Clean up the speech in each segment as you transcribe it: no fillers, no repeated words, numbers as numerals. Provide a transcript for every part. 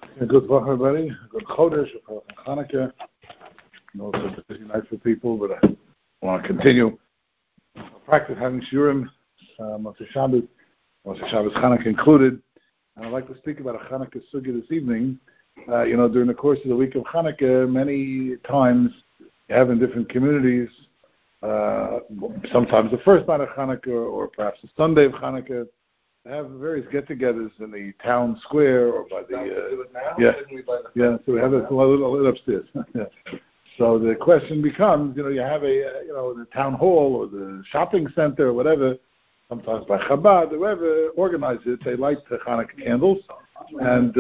Good luck, everybody. Good Chodesh, Hanukkah. I know it's a busy night for people, but I want to continue practice having shiurim, Motzei Shabbos Hanukkah included. And I'd like to speak about a Hanukkah sugya this evening. During the course of the week of Hanukkah, many times you have in different communities, sometimes the first night of Hanukkah or perhaps the Sunday of Hanukkah, have various get-togethers in the town square or by the So we have a little upstairs. So the question becomes, you have the town hall or the shopping center or whatever. Sometimes by Chabad, whoever organizes it, they light the Hanukkah candles, and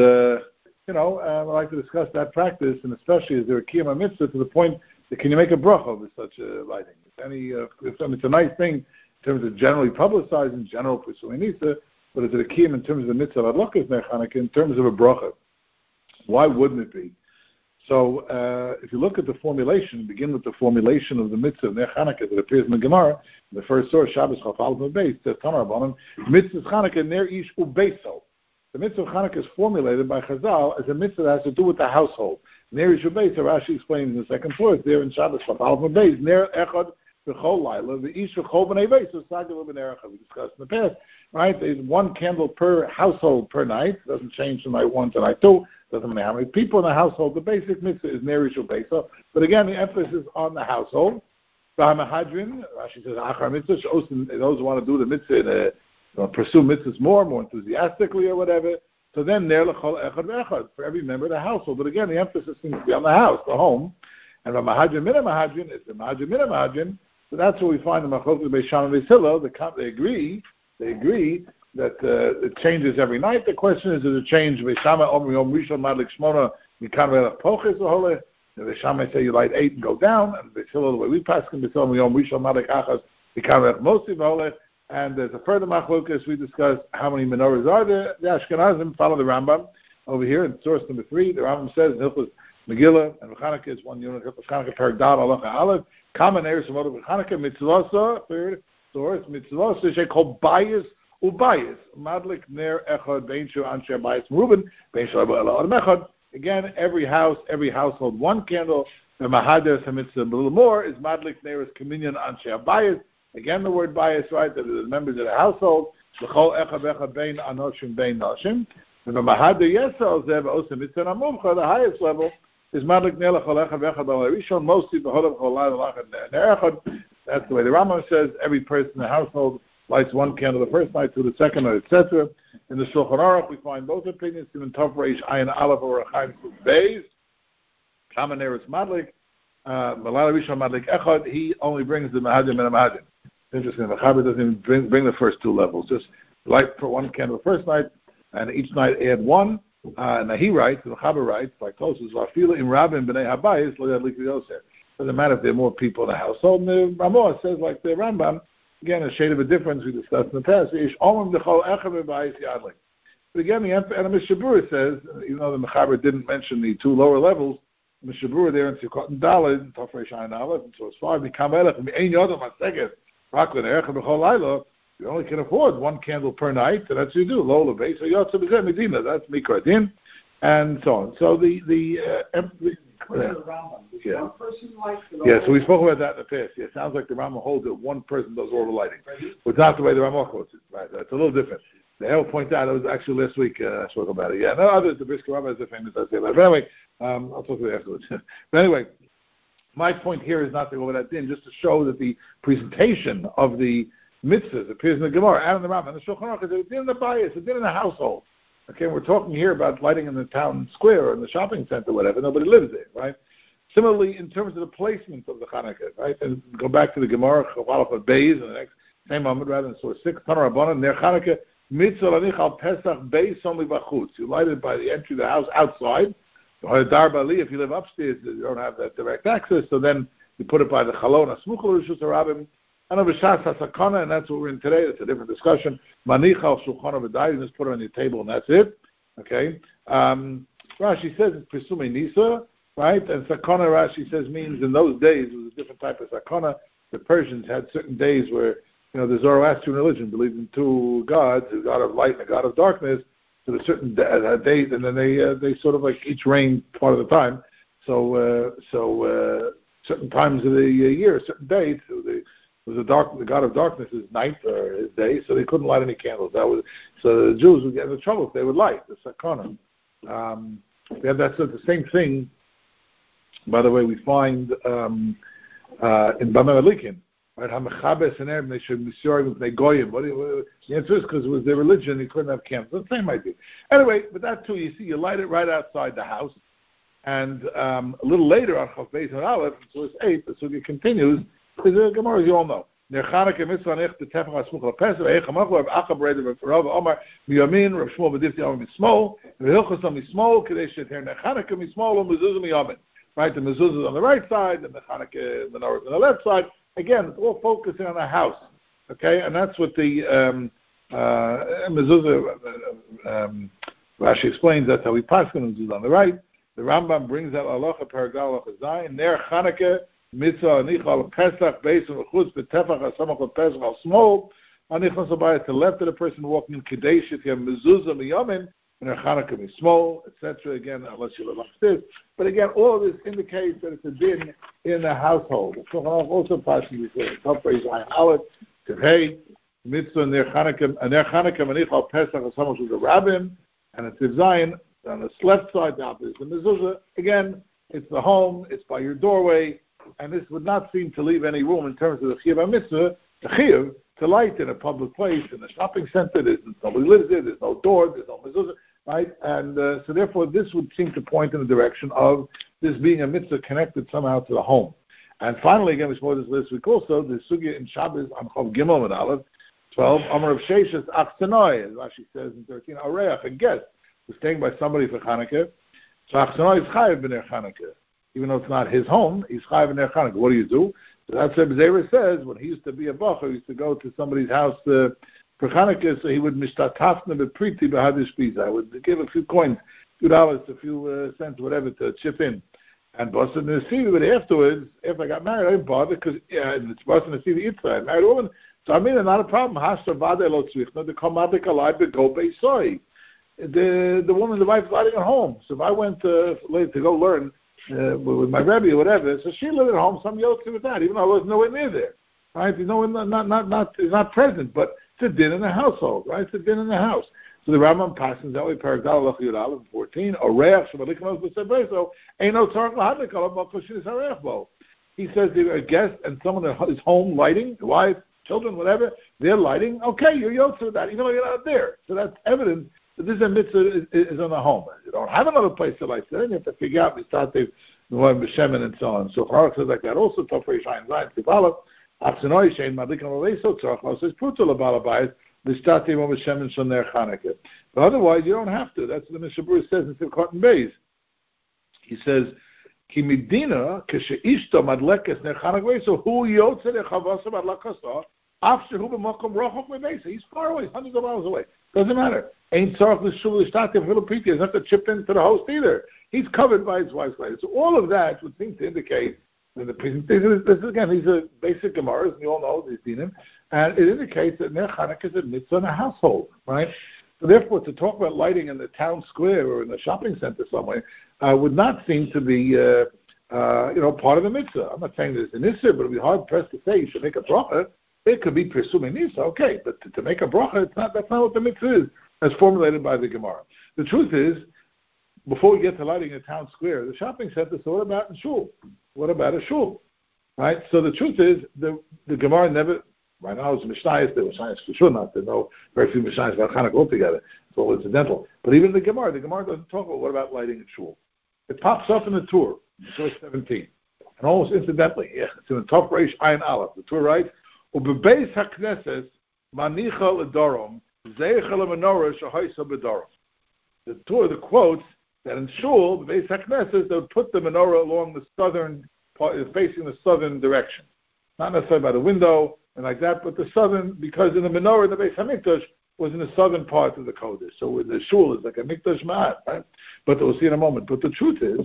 I'd like to discuss that practice, and especially is there a kiyum mitzvah to the point that can you make a bracha with such a lighting? It's a nice thing in terms of generally publicizing, general pursuing nisa. But is it a kiyum in terms of the mitzvah of adlakas ner Chanukah, in terms of a bracha? Why wouldn't it be? So if you look at the formulation, begin with the formulation of the mitzvah of ner Chanukah that appears in the Gemara, the first source, Shabbos Chaf Aleph Beis, says Tanar Rabbanan, mitzvah Chanukah ner ish ubeiso. The mitzvah of Chanukah is formulated by Chazal as a mitzvah that has to do with the household. Ner ish ubeiso, Rashi explains in the second source there in Shabbos Chaf Aleph Beis, ner echad v'chol laila v'ish v'chol b'nei beiso sagel b'nei echad. We discussed in the past. Right, there's one candle per household per night. Doesn't change from night one to night two. Doesn't matter how many people in the household. The basic mitzvah is ner ish ubeiso. But again, the emphasis is on the household. Hadrin, Rashi says achar mitzvah. Those who want to do the mitzvah, pursue mitzvahs more enthusiastically or whatever. So then ner l'chol echad v'echad for every member of the household. But again, the emphasis seems to be on the house, the home. And Hadrin mina Hadrin is the Hadrin mina Hadrin. So that's what we find in Machlokes Beis Shammai and Beis Hillel. They agree that it changes every night. The question is, does it change? Beis Shammai Omri Yom Rishon Madlik Shmona Mikan Velach Poches V'Holeh. Beis Shammai say you light 8 and go down, and Beis Hillel the way we pass can be Omri Yom Rishon Madlik Achas Mikan Velach Mosi V'Holeh. And there's a further machlokes. We discussed how many menorahs are there. The Ashkenazim follow the Rambam over here in source number 3. The Rambam says in Hilchos Megillah and Chanukah is one unit. Hilchos Chanukah Perek Dal Halacha Aleph. Common areas of Chanukah Mitzvasa. Third source Mitzvasa Shekol Bayis Ubayis Madlik Ner Echad Bein Shu Anshe Bayis Ruben Bein Shu Ela Adam Echad. Again, every household, one candle. The Mahader Mitzvah a little more is Madlik Ner is communion Anshe Bayis. Again, the word Bayis, right? That is the members of the household. L'chol Echad Echad Bein Anoshim Bein Noshim. And the Mahader Yesel Zev Osa Mitzvah Namumcha, the highest level, is Madlik Ner L'chol Echad Echad B'Alei Rishon Mosi B'Holav Chol Lai L'Achad Ner Echad. That's the way the Rambam says. Every person in the household lights one candle the first night, to the second night, etc. In the Shulchan Aruch, we find both opinions. Even Tov Reish Ayin Aleph or Chaim Beis. Common Eretz Madlik, Malala Rishon Madlik Echad. He only brings the Mahadim and the Mahadim. Interesting. The Chaber doesn't even bring the first two levels. Just light for one candle the first night, and each night add one. And he writes, the Chaber writes, like Tosfos, Vafila Im Rabin B'nei Habayis Lo Yadlik Yoser. Doesn't matter if there are more people in the household. And the Ramah says, like the Rambam. Again, a shade of a difference we discussed in the past. But again, the Mishabura says, even though the Mechaber didn't mention the two lower levels, Mishabura there in Sukkot and Daled, Tafresh Ayin Aleph, and so as far as Kamelech, and Ein Yodam HaSeged, Raklan Erech B'chol Laila, you only can afford one candle per night, so that's what you do. Lola Beis, so Yotze B'zeh Medina, that's Mikra Din, and so on. So so we spoke about that in the past. Yeah, it sounds like the Rambam holds that one person does all the lighting. But it's not the way the Rambam quotes it. Right? That's a little different. The Hell point out, it was actually last week I spoke about it. Yeah, no others, the Brisker Rambam is a famous I say about it. But anyway, I'll talk to you afterwards. But anyway, my point here is not to go over that din, just to show that the presentation of the mitzvahs appears in the Gemara and in the Rambam and the Shulchan Aruch. It's in the bias, it's in the household. Okay, we're talking here about lighting in the town square or in the shopping center, whatever. Nobody lives there, right? Similarly, in terms of the placement of the Chanukah, right? And go back to the Gemara, Chavalach Beis, and the next same moment, rather than source 6, Tanar Rabbanan, Ner Chanukah, Mitzvah Lanich Al Pesach Beis Only Bachutz. You light it by the entry of the house outside. If you live upstairs, you don't have that direct access, so then you put it by the Chalon, Asmuchel Rishus Harabim, and Avishas HaSakana, and that's what we're in today. It's a different discussion. Manicha Al Shulchan V'Dai, you just put it on your table, and that's it. Okay? Rashi says it's Pesume Nisa, right? And Sakana, Rashi says, means in those days, it was a different type of Sakana. The Persians had certain days where, the Zoroastrian religion believed in two gods, the god of light and the god of darkness, to a certain date, and then they sort of like each rain part of the time. So certain times of the year, certain dates, the god of darkness is night or his day, so they couldn't light any candles. So the Jews would get into trouble if they would light the sakana. That's the same thing. By the way, we find in Bameh Elikin, right? Hamechabes and Erem, they should be sorry with Negoyim. The answer is because it was their religion, they couldn't have candles. The same idea. Anyway, but that too, you see, you light it right outside the house. And a little later on Chav Beis and Aleph, so it's 8, the Sugya continues, is a Gemara, as you all know. Ner Chanukah mitzvah nech b'tefach ha'smuch l'pesach v'eich ha'machlo Rav Acha b'reder Rav Omar miyamin Rav Shmuel b'difti Omar mismol v'hilchos on mismol k'dei sheter Ner Chanukah mismol u'mezuzah miyamin. Right, the mezuzah is on the right side, and the Chanukah menorah is on the left side. Again, it's all focusing on the house. Okay, and that's what the mezuzah. Rashi explains that's how we pass the mezuzah on the right. The Rambam brings out halacha paragal halacha zayin ner Chanukah mitzvah anichal pesach based on the chutz b'tefach hasamach pesach al small anichal sabayis to the left of the person walking in kadesh if you have mezuzah miyamin and ner Chanukah be small, etc. Again, unless you live upstairs. But again, all of this indicates that it's a din in the household. So also possibly top phrase zayin aleph tevhei mitzvah ner Chanukah anichal pesach hasamach with the rabbim and it's zayin. On the left side, the opposite. The mezuzah, again, it's the home, it's by your doorway, and this would not seem to leave any room in terms of the chiyuv mitzvah, the chiyuv, to light in a public place, in a shopping center, nobody lives there, there's no door, there's no mezuzah, right? And so therefore, this would seem to point in the direction of this being a mitzvah connected somehow to the home. And finally, again, we spoke this last week also, the sugya in Shabbos on Chav Gimel and Aleph, 12, Amar of Sheshes Achsanoi, as Rashi says in 13, Areach, a guest, was staying by somebody for Chanukah, so Achsanoi is chayav b'ner Chanukah. Even though it's not his home, he's chayav b'ner Chanukah. What do you do? So that's what Zera says, when he used to be a bacher, he used to go to somebody's house for Chanukah, so he would mishtatafna b'priti b'hadish pizza. I would give a few coins, $2, a few cents, whatever, to chip in. And Boston Nasivi, but afterwards, if I got married, I didn't bother, because it's Boston Nasivi Yitzhak. I married a woman. So I mean, it's not a problem. Hashta vade lo tzvichna, the komadik alai b'go beisoi. The woman, the wife, is lighting at home. So if I went to go learn with my Rebbe or whatever, so she lived at home. Some yoked with that, even though I was nowhere near there. Right? You know, not present, but it's a din in the household. Right? It's a din in the house. So the Rambam passes that way. Paragal Lach Yud Aleph 14. Oreach shemaliknos b'sebeso eino tzarich lahadlik alav b'koshinis hareach bo. He says if a guest and someone is home lighting, wife, children, whatever, they're lighting. Okay, you're yoked with that, even though you're not there. So that's evidence. This mitzvah is on the home. You don't have another place to light. Then you have to figure out Mistatev, Noam B'Shemen, and so on. So Charak says like that. Also, Tofrei Shayin Zayin Tzipalav, Achsanoi Shein Madlik Amaleso Tzarach says Pruto LaBalabayis Mistatev Noam B'Shemen Shoner Chanukah. But otherwise, you don't have to. That's what the Mishabur says in Sivkot and Beis. He says Ki Midina K'Sheishto Madlekes Ner Chanukah. So who Yotze Nechavasa Madlakasa After Hu B'Mokom Rochok Mebeisa. He's far away, hundreds of miles away. Doesn't matter. Ain't tzarich l'shul l'shtativ v'lo-priti. He doesn't have to chip into the host either. He's covered by his wife's light. So all of that would seem to indicate that the presentation. This again, these are basic gemaras, and you all know these dinim, and it indicates that Ner Chanukah is a mitzvah in a household, right? So therefore, to talk about lighting in the town square or in the shopping center somewhere would not seem to be, part of the mitzvah. I'm not saying there's an issue, but it'd be hard pressed to say you should make a bracha. It could be presuming nisa, okay, but to make a bracha, it's not. That's not what the mitzvah is, as formulated by the Gemara. The truth is, before we get to lighting a town square, the shopping center. So what about a shul? What about a shul? Right. So the truth is, the Gemara never. Right now, it's Mishnayos. There were Mishnayos for sure not. There's no very few Mishnayos about Chanukah altogether. It's all incidental. But even the Gemara doesn't talk about what about lighting a shul. It pops up in the Torah, Torah 17, and almost incidentally, it's in the Tov Reish Ayin Aleph. The Torah writes. Ubebeis hakneses manicha ledorom zeicha lemenorah shahoisa bedorom. The Torah quotes that in shul bebeis hakneses they would put the menorah along the southern part, facing the southern direction, not necessarily by the window and like that, but the southern, because in the menorah the Beis Hamikdash was in the southern part of the Kodesh. So the shul is like a mikdash ma'at, right? But we'll see in a moment. But the truth is,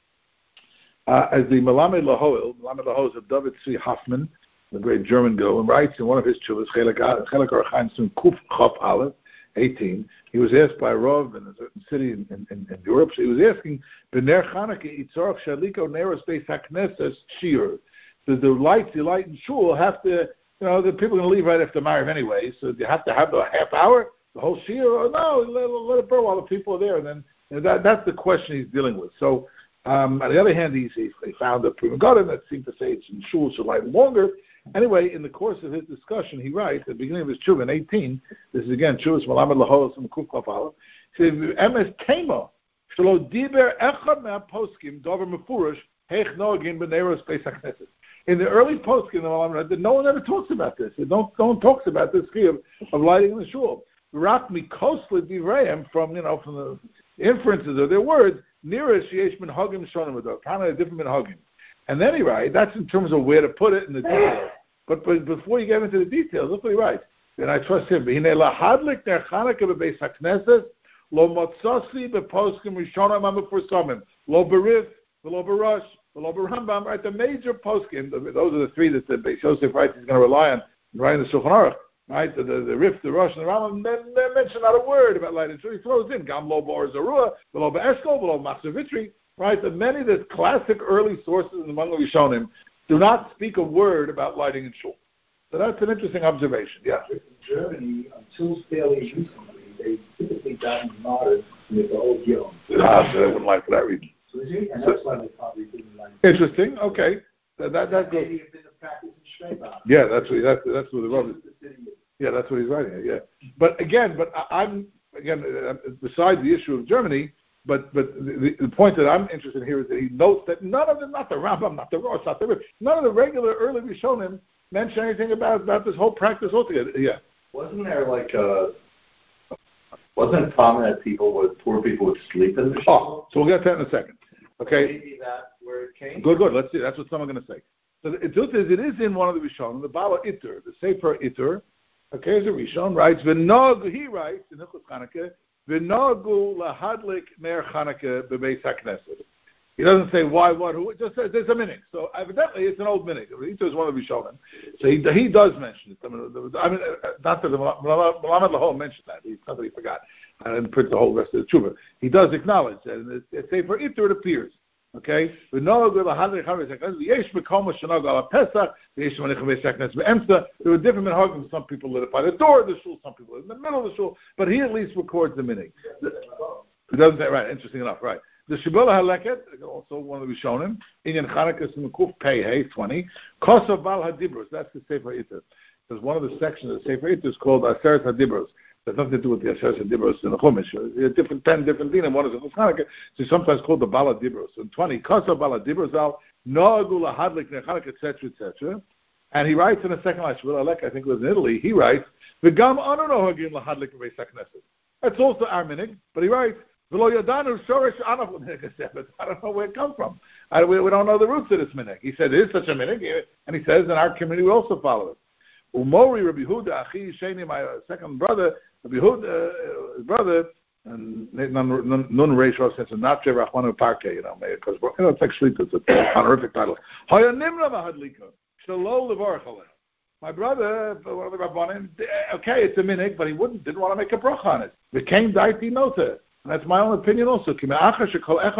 as the Melamed Lahoil of David Tzvi Hoffman, the great German Gaon, writes in one of his chuvas, Chelek Archaim Kuf Chaf Aleph, 18, he was asked by a Rav in a certain city in Europe. So he was asking, "B'ner Chanukah itzarach shaliko neros beis hakneses shiur." The lights you light in shul have to, the people are going to leave right after Ma'ariv anyway. So you have to have a half hour, the whole shiur, or no, let it burn while the people are there. And then that's the question he's dealing with. So on the other hand, he found a Prima Garden that seemed to say it's in shul should light longer. Anyway, in the course of his discussion, he writes, at the beginning of his tshuva in 18, this is again Chuvas Malamed Laholos and Kuf Kafal, he says, "Emes Tema, shelo diber echad me'aposkim dover mefurish heich noagin b'neiros beis hakneses." In the early poskim, no one ever talks about this. No one talks about this scheme of lighting in the shul. Rak mikosli divrayim from the inferences of their words, nearer sheyesh minhagim shonim ador, kind of a different minhagim. And then he writes, that's in terms of where to put it in the details. But before you get into the details, look what he writes. And I trust him. Lo motzasi beposkim rishonim amufursamim. Lo berif, lo barash, lo berambam. Right, the major poskim. Those are the three that the Beis Yosef writes he's going to rely on in writing the Shulchan Aruch. Right, the Rif, the Rosh, and the Rambam. They mention not a word about lighting. So he throws in Gam lo bar zarua, lo be'eshkol, lo machzavitri. Right, the many of the classic early sources in the Mangla Rishonim do not speak a word about lighting in shul. So that's an interesting observation. Yeah. In Germany, until fairly recently, they typically gotten martyred with the old Yom. So they wouldn't like for that reason. So and that's why they probably didn't like it. Interesting. Okay. That goes. Maybe a bit of practice in Shreibach. Yeah, that's what the Rav is. Yeah, that's what he's writing. Yeah. But I'm besides the issue of Germany. But the point that I'm interested in here is that he notes that none of them, not the Rambam, not the Rosh, not the Rif, none of the regular early Rishonim mention anything about this whole practice altogether. Yeah. Wasn't there wasn't it common that poor people would sleep in the shul? So we'll get to that in a second. Okay. Maybe that's where it came. Good. Let's see. That's what someone's going to say. So it is in one of the Rishonim, the Bala Itur, the Sefer Itur. Okay, the Rishon writes, he writes in Hilchos Chanukah, V'nogu lahadlik ner Chanukah bebeis hakneset. He doesn't say why, what, who. It just says there's a minhag. So evidently it's an old minhag. Ito is one of the Rishonim. So he does mention it. I mean, not that the Malamed Lahol mentioned that. It's not that he forgot. I didn't print the whole rest of the tshuva. He does acknowledge that. And it's say for Ito it appears. Okay? V'nogu lahadlik bebeis hakneset. Yesh b'koma shenogu ala Pesach. Yesh manicha bebeis hakneset be'emsa. There were different minhagim. Some people lit it by the door of the shul. Some people lit it in the middle of the shul. But he at least records the minhag. He doesn't say, right, interesting enough, right. The Shibboleh Haleket, also one of the Rishonim, Inyan Chanukah Simukuf Pei Hey 20, Kosav Bal Hadibros, that's the Sefer Itur. There's one of the sections of the Sefer Itur is called Aseret Hadibros. There's nothing to do with the Aseret Hadibros in the Chumash. 10 different din, and one is in Chanukah, so sometimes called the Bal Hadibros. And 20, Kosav Bal Hadibros Al, Noagu Lahadlik Nechanukah, etc., etc. And he writes in the second line, Shibboleh Haleket, I think it was in Italy, he writes, V'gam anu nohagim lahadlik b'beis hakneset. That's also our minhag, but he writes, I don't know where it comes from. We don't know the roots of this minhag. He said, it is such a minhag, and he says, in our community we also follow it. Umori Rabbi Huda, Achi Sheni, my second brother, Rabbi Huda, his brother, and Nun Reish Rosh says, not Rachmanu Parke, because it's like sleep, it's a honorific title. Hoya Nimra Mahadlika, Shalom Levarach Aleh. My brother, one of the Rabbanim, okay, it's a minhag, but he didn't want to make a bracha on it. The Kain Daiti Nota. And that's my own opinion also. Everyone in the shul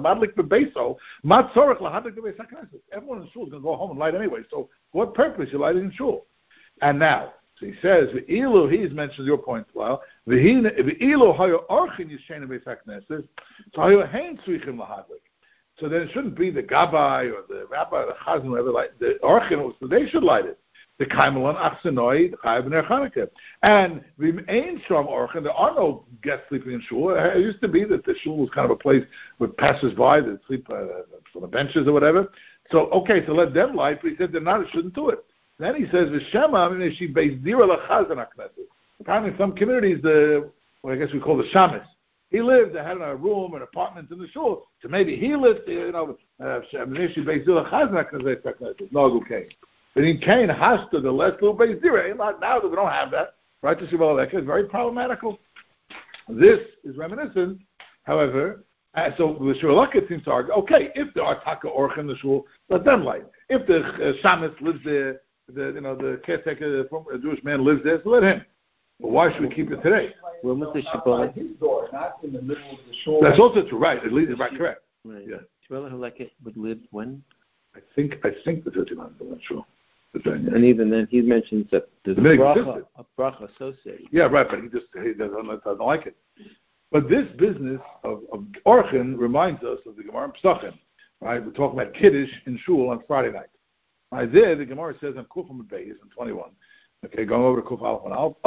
is going to go home and light anyway. So what purpose you light it in shul? And now, so he says, he's mentioned your point as well. So then it shouldn't be the Gabbai or the Rabbi or the Chazan, whoever light the Orchin, so they should light it. The Kaimelon Achsenoi, Chayav Ner Chanukah. And V'mein Shom Orchin, there are no guests sleeping in shul. It used to be that the shul was kind of a place with passers-by that sleep on the benches or whatever. So, okay, so let them light, but he said they're not, shouldn't do it. Then he says, V'shema, she based Dira L'chazan HaKnesset. Apparently in some communities, what I guess we call the shamis. He lived, they had a room, an apartment in the shul. So maybe he lived, she based Dira L'chazan HaKnesset. No, okay. But in Cain, Hasta, the less little base zero. Now that we don't have that, right? To Shibboleh is very problematical. This is reminiscent, however. So the Shulchan seems to argue, okay, if there are Taka Orch in the shul, let them light. If the Shamis lives there, the caretaker, the Jewish man lives there, so let him. But why should we keep it today? When was the Shibboleth? Outside his door, not in the middle of the shul. That's also true, right? At least, right, correct. Right. Yeah. Shibboleth Halakha would live when? I think the 39th, I'm not sure. But then, yeah. And even then, he mentions that there's a bracha associated. Yeah, right, but he doesn't like it. But this business of Orchin reminds us of the Gemara in Pesachim, right? We're talking about Kiddush in Shul on Friday night. Right there, the Gemara says on Kuf Amud Beis in 21. Okay, going over to Kuf Aleph and Aleph.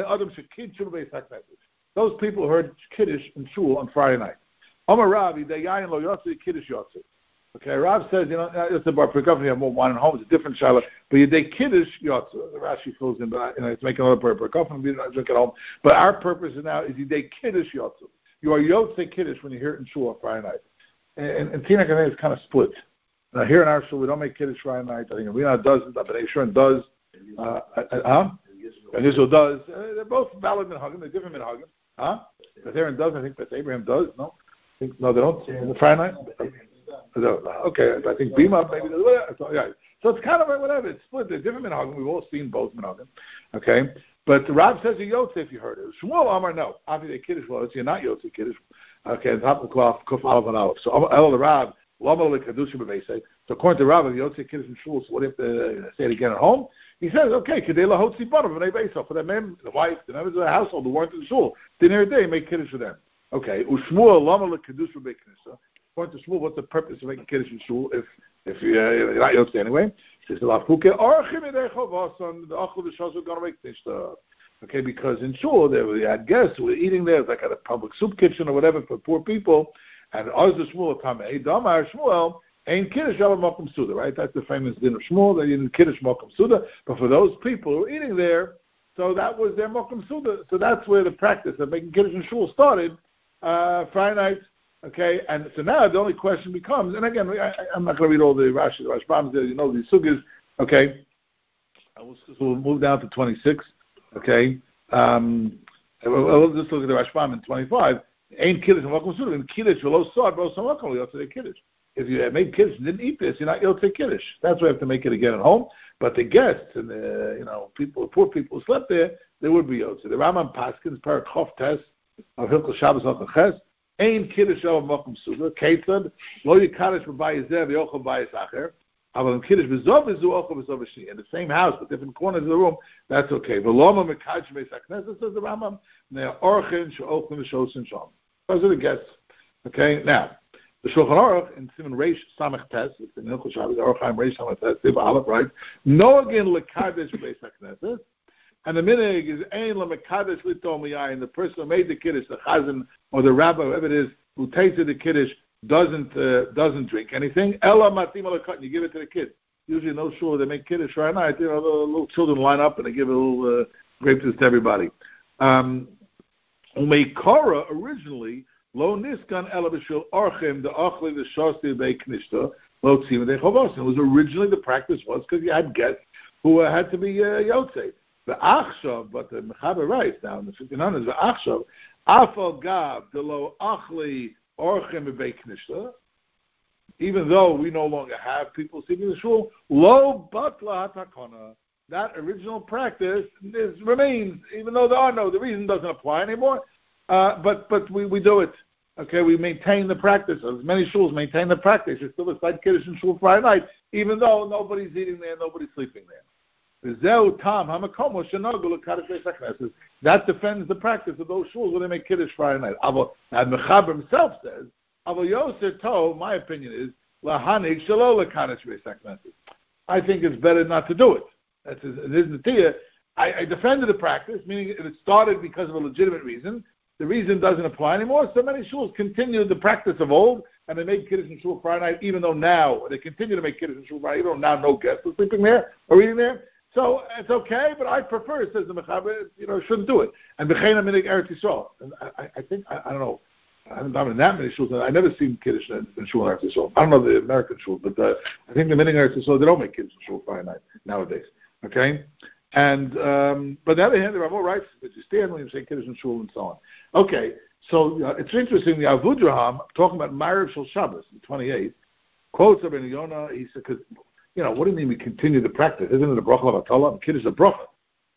Those people who heard Kiddush in Shul on Friday night. Amar Rav, Yayin Lo Yotzi Kiddush Yotzi. Okay, Rav says, it's a bar pickup. You have more wine at home. It's a different shaila. But you day Kiddush Yotzi. The Rashi fills in, but it's making another prayer pickup and we don't drink at home. But our purpose now is you day Kiddush Yotzi. You are Yotzi Kiddush when you hear it in Shul on Friday night. And Tina Kaneh is kind of split. Now here in our Shul, we don't make Kiddush Friday night. I think Rina doesn't. Bnei Yisrael does. And Israel does. They're both valid minhagim. They're different minhagim. Beth Aaron does. I think Beth Abraham does. No, they don't. The Friday night. Okay, I think Bima maybe. Yeah. So it's kind of whatever. It's split. They're different minhagim. We've all seen both minhagim. Okay, but Rav says you Yotze if you heard it. Shmuel Amar no. Obviously Kiddush well. You're not Yotze Kiddush. Okay, top of Kuf Aleph and Aleph. So El Rav. So according to Rav, Yotze Kiddush in Shul. So what if they say it again at home? He says, okay, Kedela Hotzi Banav Bnei Beisel for the men, the wife, the members of the household who weren't in the Shul. Dinner day, make Kiddush for them. Okay, Ushmuel Lama LeKiddush for Beiknisa. According to Shmuel, what's the purpose of making Kiddush in Shul if you're not Yotze anyway? He says, okay, because in Shul they had guests who were eating there, like at a public soup kitchen or whatever for poor people. And Oz the Shmuel Tamei, Damar Shmuel, Ain't Kiddush Shalom Mokum Suda, right? That's the famous din of Shmuel. They didn't Kiddush Mokum Suda. But for those people who were eating there, so that was their Mokum Suda. So that's where the practice of making Kiddush in Shul started, Friday night. Okay, and so now the only question becomes, and again, I'm not going to read all the Rashi, the Rashbams there, these sugas. Okay, we'll move down to 26. Okay, we'll just look at the Rashbam in 25. Ain't Kiddush Mokum Suda. In Kiddush, Velo Sod, Velo Samakol, you have to say Kiddush. If you made Kiddush and didn't eat this, you're not Yotze Kiddush. That's why you have to make it again at home. But the guests and the poor people who slept there, they would be Yotze. The Rambam Paskins, Parak Chof Tes of Hilchos Shabbos Ches, Ein Kiddush Shalom Mokum Suda, Ketzad, Lo Yikadosh B'Bayis Zeh V'Yochel B'Bayis Acher, Aval Kiddush V'Zov V'Zu Ochel V'Zov V'Shni. In the same house, but different corners of the room, that's okay. V'Loma Mekadosh Beis HaKnesset, says the Rambam, Ne'er Orchin She'Ochel V'Shosin Shom. Those are the guests. Okay, now, the Shulchan Aruch in Siman Reish Samach Tes, it's in Hilchos Shabbos, the Aruch Chaim Reish Samach Tes, Siv Aleph, right? No again lekadesh Beis HaKnesset, and the minig is ein lemekadesh litom yayin. The person who made the kiddush, the chazan or the rabbi, whoever it is, who tasted the kiddush, doesn't drink anything. Ela matim alakot, you give it to the kids. Usually, no shul they make kiddush right now. The little children line up and they give a little grape juice to everybody. Umeikara originally. Lo niskan ela b'shul orchim the ochli the shosti beiknishta lo tzima de chavos. It was originally the practice was because you had guests who had to be yotze. The achshav, but the mechaber writes now in the 1500s. The achshav afal gav the lo ochli orchim beiknishta. Even though we no longer have people sleeping in the shul, lo batla hatakona. That original practice remains, even though the reason doesn't apply anymore. But we do it. Okay, we maintain the practice. As many shuls maintain the practice. It's still a side Kiddush in shul Friday night, even though nobody's eating there, nobody's sleeping there. That defends the practice of those shuls where they make Kiddush Friday night. And Mechaber himself says, my opinion is, I think it's better not to do it. That's his natiyah. I defended the practice, meaning it started because of a legitimate reason. The reason doesn't apply anymore. So many shuls continue the practice of old, and they make Kiddush in shul Friday night, even though now they continue to make Kiddush in shul Friday, even though now no guests are sleeping there or eating there. So it's okay, but I prefer, says the Mechaber, shouldn't do it. And b'cheina minig Eretz Yisrael. And I think, I don't know, I haven't done in that many shuls. I've never seen Kiddush in shul Eretz Yisrael. I don't know the American shul, but I think the minig Eretz Yisrael, they don't make Kiddush in shul Friday night nowadays. Okay? And but on the other hand, there are more rights that you stand when you say Kiddush and Shul and so on. Okay, so it's interesting. The Avudraham, talking about Ma'ariv Shel Shabbos, the 28th, quotes Rabbeinu Yonah. He said, "Because what do you mean we continue the practice? Isn't it a bracha of Atala? Kiddush is a bracha.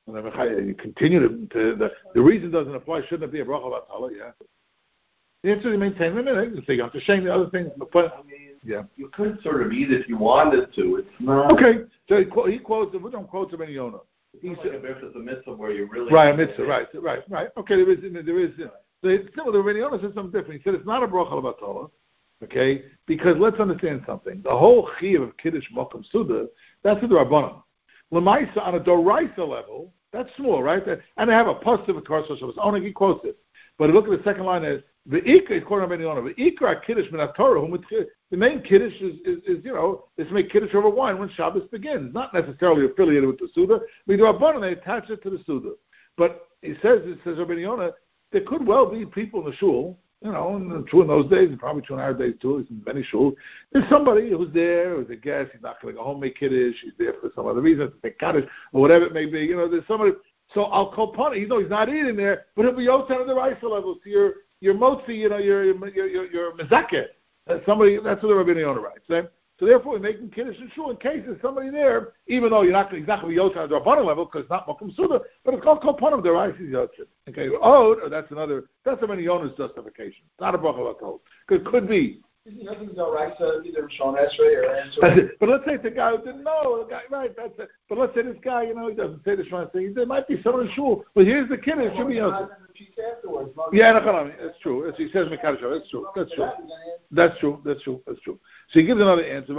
You continue to the reason doesn't apply. Shouldn't it be a bracha batala? Yeah. The answer is maintain the minute. So you have to shame the other things. But yeah, you could sort of eat if you wanted to. It's not okay. So he quotes. We don't quote him in Yonah. He said there's a mitzvah where you really right, mitzvah, right. Okay, there is. So it's similar. Rabbi Yonah said something different. He said it's not a bracha batala. Okay, because let's understand something. The whole chiyuv of kiddush mokum suda, that's the rabbanon. Lemaisa on a doraisa level, that's small, right? And they have a positive of course. So only he quotes it. But look at the second line as the ikra, according to Rabbi Yonah, the ikra kiddush min Torah. The main kiddush is is to make kiddush over wine when Shabbos begins. Not necessarily affiliated with the suda. But the rabbanon, they attach it to the suda. But it says Rabbi Yonah, there could well be people in the shul. And true in those days, and probably true in our days too, in many shuls. There's somebody who's there, who's a guest, he's not going to go home make kiddush, he's there for some other reason, to make kaddish, or whatever it may be. There's somebody, so I'll call upon it. He's not eating there, but he'll be yotzei on the raisa level. So your motzi, your mezakeh. Somebody, that's what the Rabbi Yonah writes. Right? So therefore, we're making kiddush and shul in case there's somebody there, even though you're not exactly yotzei on the rabbanon level because it's not makom suda, but it's called kopanim the raisa yotzei. Okay, that's a Rabbi Yonah's justification. It's not a bracha batol because it could be. Nothing's no raisa either Shon Esrei or answer. That's it. But let's say it's a guy who didn't know. The guy, right? That's it. But let's say this guy, he doesn't say the Shon Esrei. There might be someone in shul. But here's the kiddush. It should be yotzei. Yeah, it's true. He says Mekadosh. That's true. So he gives another answer.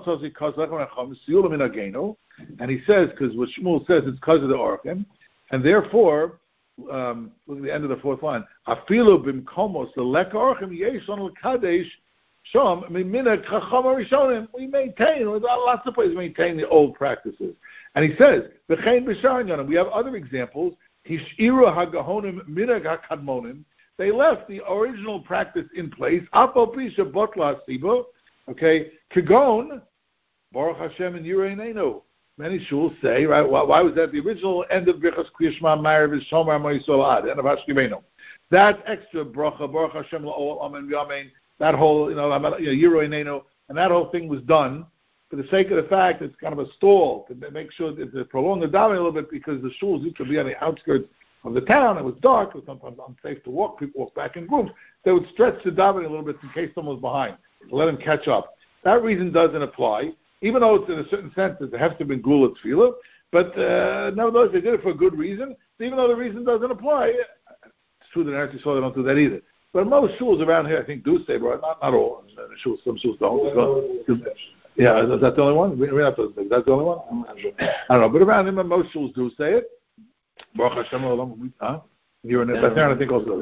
And he says, because what Shmuel says, it's because of the Orchim, and therefore, look at the end of the fourth line. Afilu bimkomos the lek Orchim yeshon l'kadesh shom miminag chacham harishonim. We maintain, lots of places maintain the old practices. And he says, v'chein b'shar yonim. We have other examples. Hishiru hagahonim minag hakadmonim. They left the original practice in place. Apal pisha botla sibo. Okay, kagon baruch Hashem and Yireinu. Many shuls say, right? Why was that the original end of Birchas Kriyashma Ma'ariv is Shomer Moisol Ad, end of Hashkivenu? That extra bracha baruch Hashem la'ol amen v'amen. That whole Yireinu, and that whole thing was done for the sake of the fact it's kind of a stall to make sure that to prolong the davening a little bit because the shuls used to be on the outskirts of the town. It was dark. It was sometimes unsafe to walk. People walk back in groups. They would stretch the davening a little bit in case someone was behind to let them catch up. That reason doesn't apply, even though it's in a certain sense that there has to have been gula tefillah. But nevertheless, they did it for a good reason. So even though the reason doesn't apply, it's true that actually saw they don't do that either. But most shuls around here, I think, do say, but not all. Some shuls don't. Yeah, is that the only one? We're not is that the only one? I don't know. But around him, most shuls do say it. Baruch Hashem Olam. You're in it. I think also.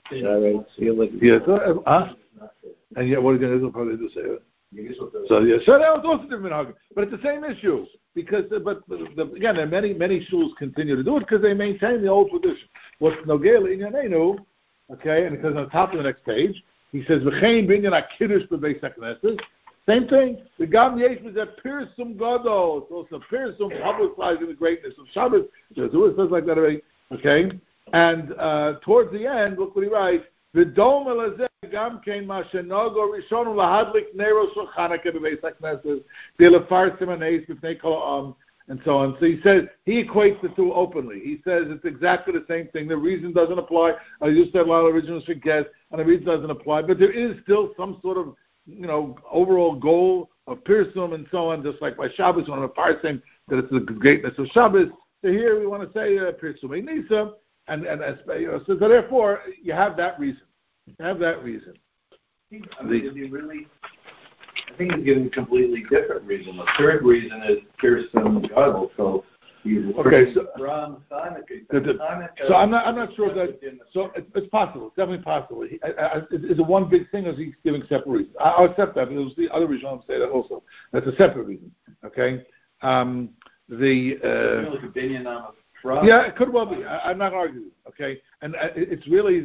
And yet, what are you going to do? Probably do say it. So that was also different. But it's the same issue because, again, there are many shuls continue to do it because they maintain the old tradition. What's nogel inyanenu? Okay, and because on the top of the next page, he says v'chein binyan akiddush b'beis hakneses. Same thing. The gam yesh is a pirsum gadol. It's also pirsum publicizing the greatness of Shabbos. It says like that already. Okay, and towards the end, look what he writes. V'dom elazeh gam kein mashenogo rishonu lahadlik nero shel Chanukah b'beis hakneses v'lefarsim haneis b'fnei kol and so on. So he says, he equates the two openly. He says it's exactly the same thing. The reason doesn't apply. I used to have a lot of originals for guests, and the reason doesn't apply. But there is still some sort of, overall goal of Pirsum and so on, just like by Shabbos, we want to parsim that it's the greatness of Shabbos. So here we want to say Pirsum Nisa, and so therefore you have that reason. I think he's giving a completely different reason. The third reason is Pirsum Gadol. So he's from Chanukah. So I'm not sure that. So it's possible. It's definitely possible. Is it one big thing, or is he giving separate reasons? I'll accept that. But it was the other reason I'll say that also. That's a separate reason. Okay. Yeah, it could well be. I'm not arguing. Okay, and it's really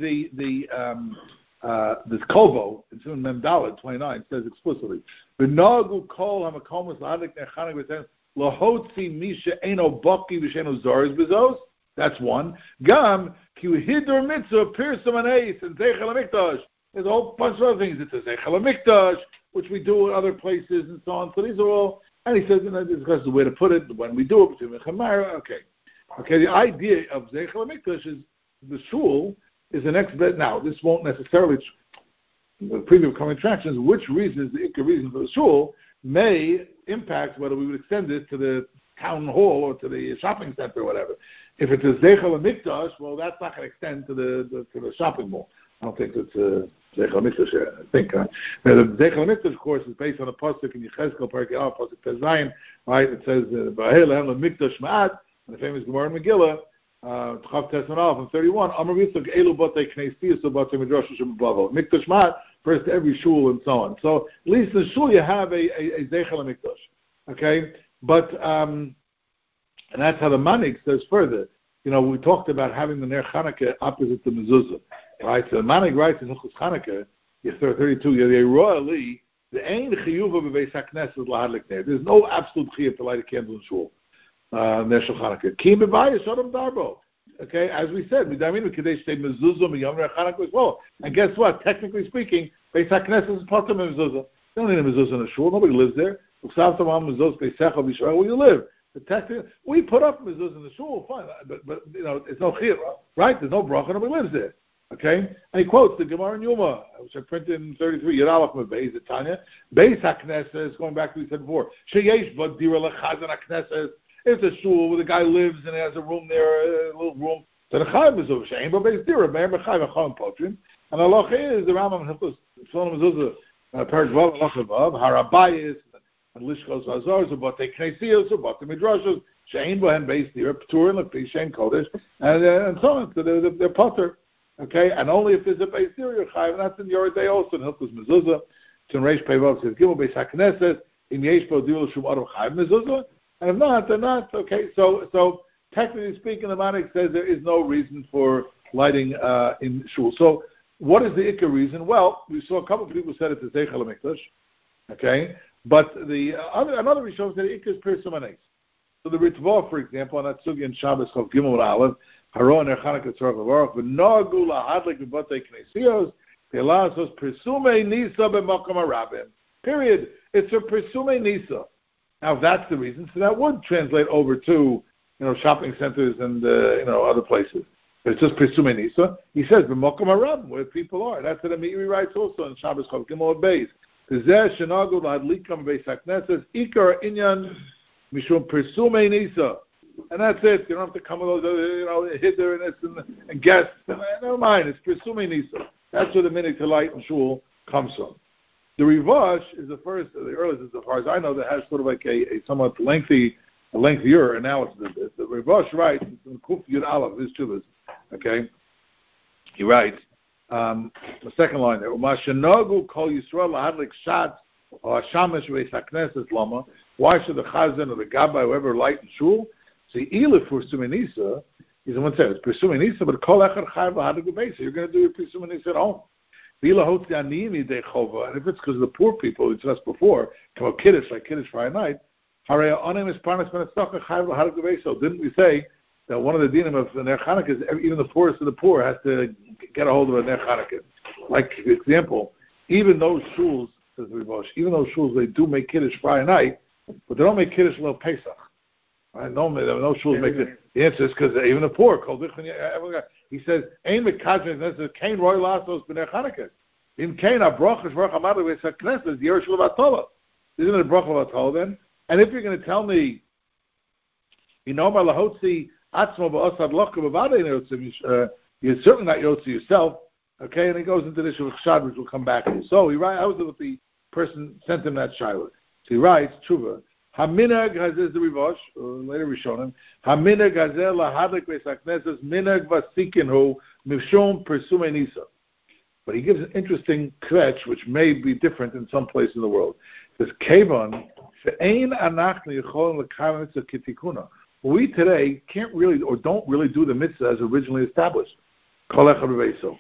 this Kobo, it's in Memdalet 29, says explicitly, "V'nagu kol hamakomos lahadik nechanik v'ten lahotzi misha eno baki v'sheno zoriz bezos." That's one. Gam ki hidur mitzvah pirsum aneis and zeichel hamikdash. There's a whole bunch of other things. It says zeichel hamikdash, which we do in other places and so on. So these are all. And he says, this is the way to put it. When we do it between Mechamara, okay. Okay, the idea of Zeichel HaMikdash is the shul is the next bit. Now, this won't necessarily, the preview coming attractions, which reason is the ikka reason for the shul may impact whether we would extend it to the town hall or to the shopping center or whatever. If it's a Zeichel HaMikdash, well, that's not going to extend to the shopping mall. I don't think it's a Zeichel HaMikdash. I think the Zeichel HaMikdash, of course, is based on a pasuk in Yechezkel, Perkei Av, pasuk Pei Zayin, right? It says V'ahei lehem leMikdash ma'at, and the famous Gemara in Megillah, Chav Tesman Aleph in 31. Amar Yitzchak Elu Batei Knesiyos Batei Midrash Shem Bavo. Mikdash ma'at first to every shul and so on. So at least in the shul you have a Zeichel HaMikdash. Okay, but and that's how the Manik says further. You know, we talked about having the Ner Chanukah opposite the mezuzah, right? So the Manik writes in Hilchos Chanukah, 32, the Ein Chiyuva B'Beis HaKnesses Lahadlik Ner. There's no absolute chiyuv to light a candle in shul. Ner Shel Chanukah. Ki B'Bayis Shodom Darbo. Okay, as we said, Midaminu Kadesh say mezuzah Miyom Ner Chanukah as well. And guess what? Technically speaking, Beis HaKnesses is part of mezuzah. They don't need a mezuzah in the shul. Nobody lives there. Where you live. We put up mezuzah in the shul, fine, but you know it's no chiyuv, right? There's no bracha, nobody lives there. Okay, and he quotes the Gemara in Yuma, which I printed in 33. Yud Aleph Beis Tanya, Beis HaKnesses, going back to what we said before. Sheyesh Bad Dira Lechazan HaKnesses. It's a shul where the guy lives and has a room there, a little room. So the Chayim mezuzah, Shein Bad Beis Dira, Meir Mechayim Achon Potrin, and Allah is the Rambam Hilchos Shalom mezuzah, Perek Vav Halacha Vav Harabayis. And Lishkos Hazars, or Batei Knesiyos, or Batei Midrashos, Shein Bohen Beis Dira, P'tur, and Lefi Shein Kodesh, and so on. So they're potter, okay? And only if there's a Beis Dira, you're Chayiv, and that's in Yoreh Day also, in Hilchos Mezuzah. So in Reish Pei Vav says, Gimel Beis HaKnesses, in Yesh Bo Dira L'Shum Adam Chayiv Mezuzah, and if not, they're not, okay? So technically speaking, the Manik says there is no reason for lighting in shul. So what is the Ikka reason? Well, we saw a couple of people said it's a Zeichel HaMikdash, okay? But another Rishon said Ikka is Pirsum Anes. So the Ritva, for example, on that Sugi in Shabbos Chav Gimel Aleph, Haron Er Chanukah Tzorach Levarach, V'Nogu Lahadlik V'Batei Knesiyos, Telasos Pirsume Nisa B'Makom HaRabim. Period. It's a Pirsume Nisa. Now, if that's the reason, so that would translate over to shopping centers and other places. But it's just Pirsume Nisa. He says B'Makom HaRabim, where people are. That's what Amiri writes also in Shabbos Chav Gimel Beis. Ikar inyan mishum persume nisa, and that's it. You don't have to come with those, hiddenness and guests. Never mind. It's persume nisa. That's where the minute to light and shul comes from. The Rivash is the first, the earliest, as far as I know, that has sort of like a somewhat lengthier analysis of this. The Rivash writes in Kuf Yud Aleph, his chuvas. Okay, he writes. The second line there. Umashanagu kol Yisrael lahadlik shatz or shamash veis hakneses lama. Why should the chazan or the gabbai, whoever light and shul? See, ilif for suminisa. He's the one said it's persuminisa, but kol echad chayv lahadlik beisa. You're going to do your persuminisa at home. V'ila hotzi animi de chova. And if it's because of the poor people, we discussed before, come up kiddush like kiddush Friday night. Harei onim is parnas ben etztachah chayv lahadlik beisa. Didn't we say that one of the dinim of the Ner Chanukah is even the poorest of the poor has to get a hold of a Ner Chanukah. Like, for example, even those shuls, says the Ribosh, even those shuls, they do make Kiddush Friday night, but they don't make Kiddush Lil Pesach. Right? No shuls make it. The answer is because even the poor, he says, Ein Mekadrin, this is Kain Roy Lasos B'Ner Chanukah. In Kain, a bracha shvarach amadu v'esak knesses, Yerush Levatollah. Isn't it a bracha Levatollah then? And if you're going to tell me, Inomar Lahotzi, you're certainly not Yotzi yourself, okay? And he goes into this with Chshad, which will come back to. So he writes, I was with the person sent him that shiloh. So he writes, Tshuva, Haminag Hazez the Rivosh, later Rishonim, Haminag Hazel Lahadlik Vesakneses, Minag Vasikinhu, Mishum Persume Nisa. But he gives an interesting kvetch, which may be different in some place in the world. He says, Kevon, She'ein Anachni Yechol L'Kam Mitzvah Kitikuna. We today can't really or don't really do the mitzvah as originally established. The original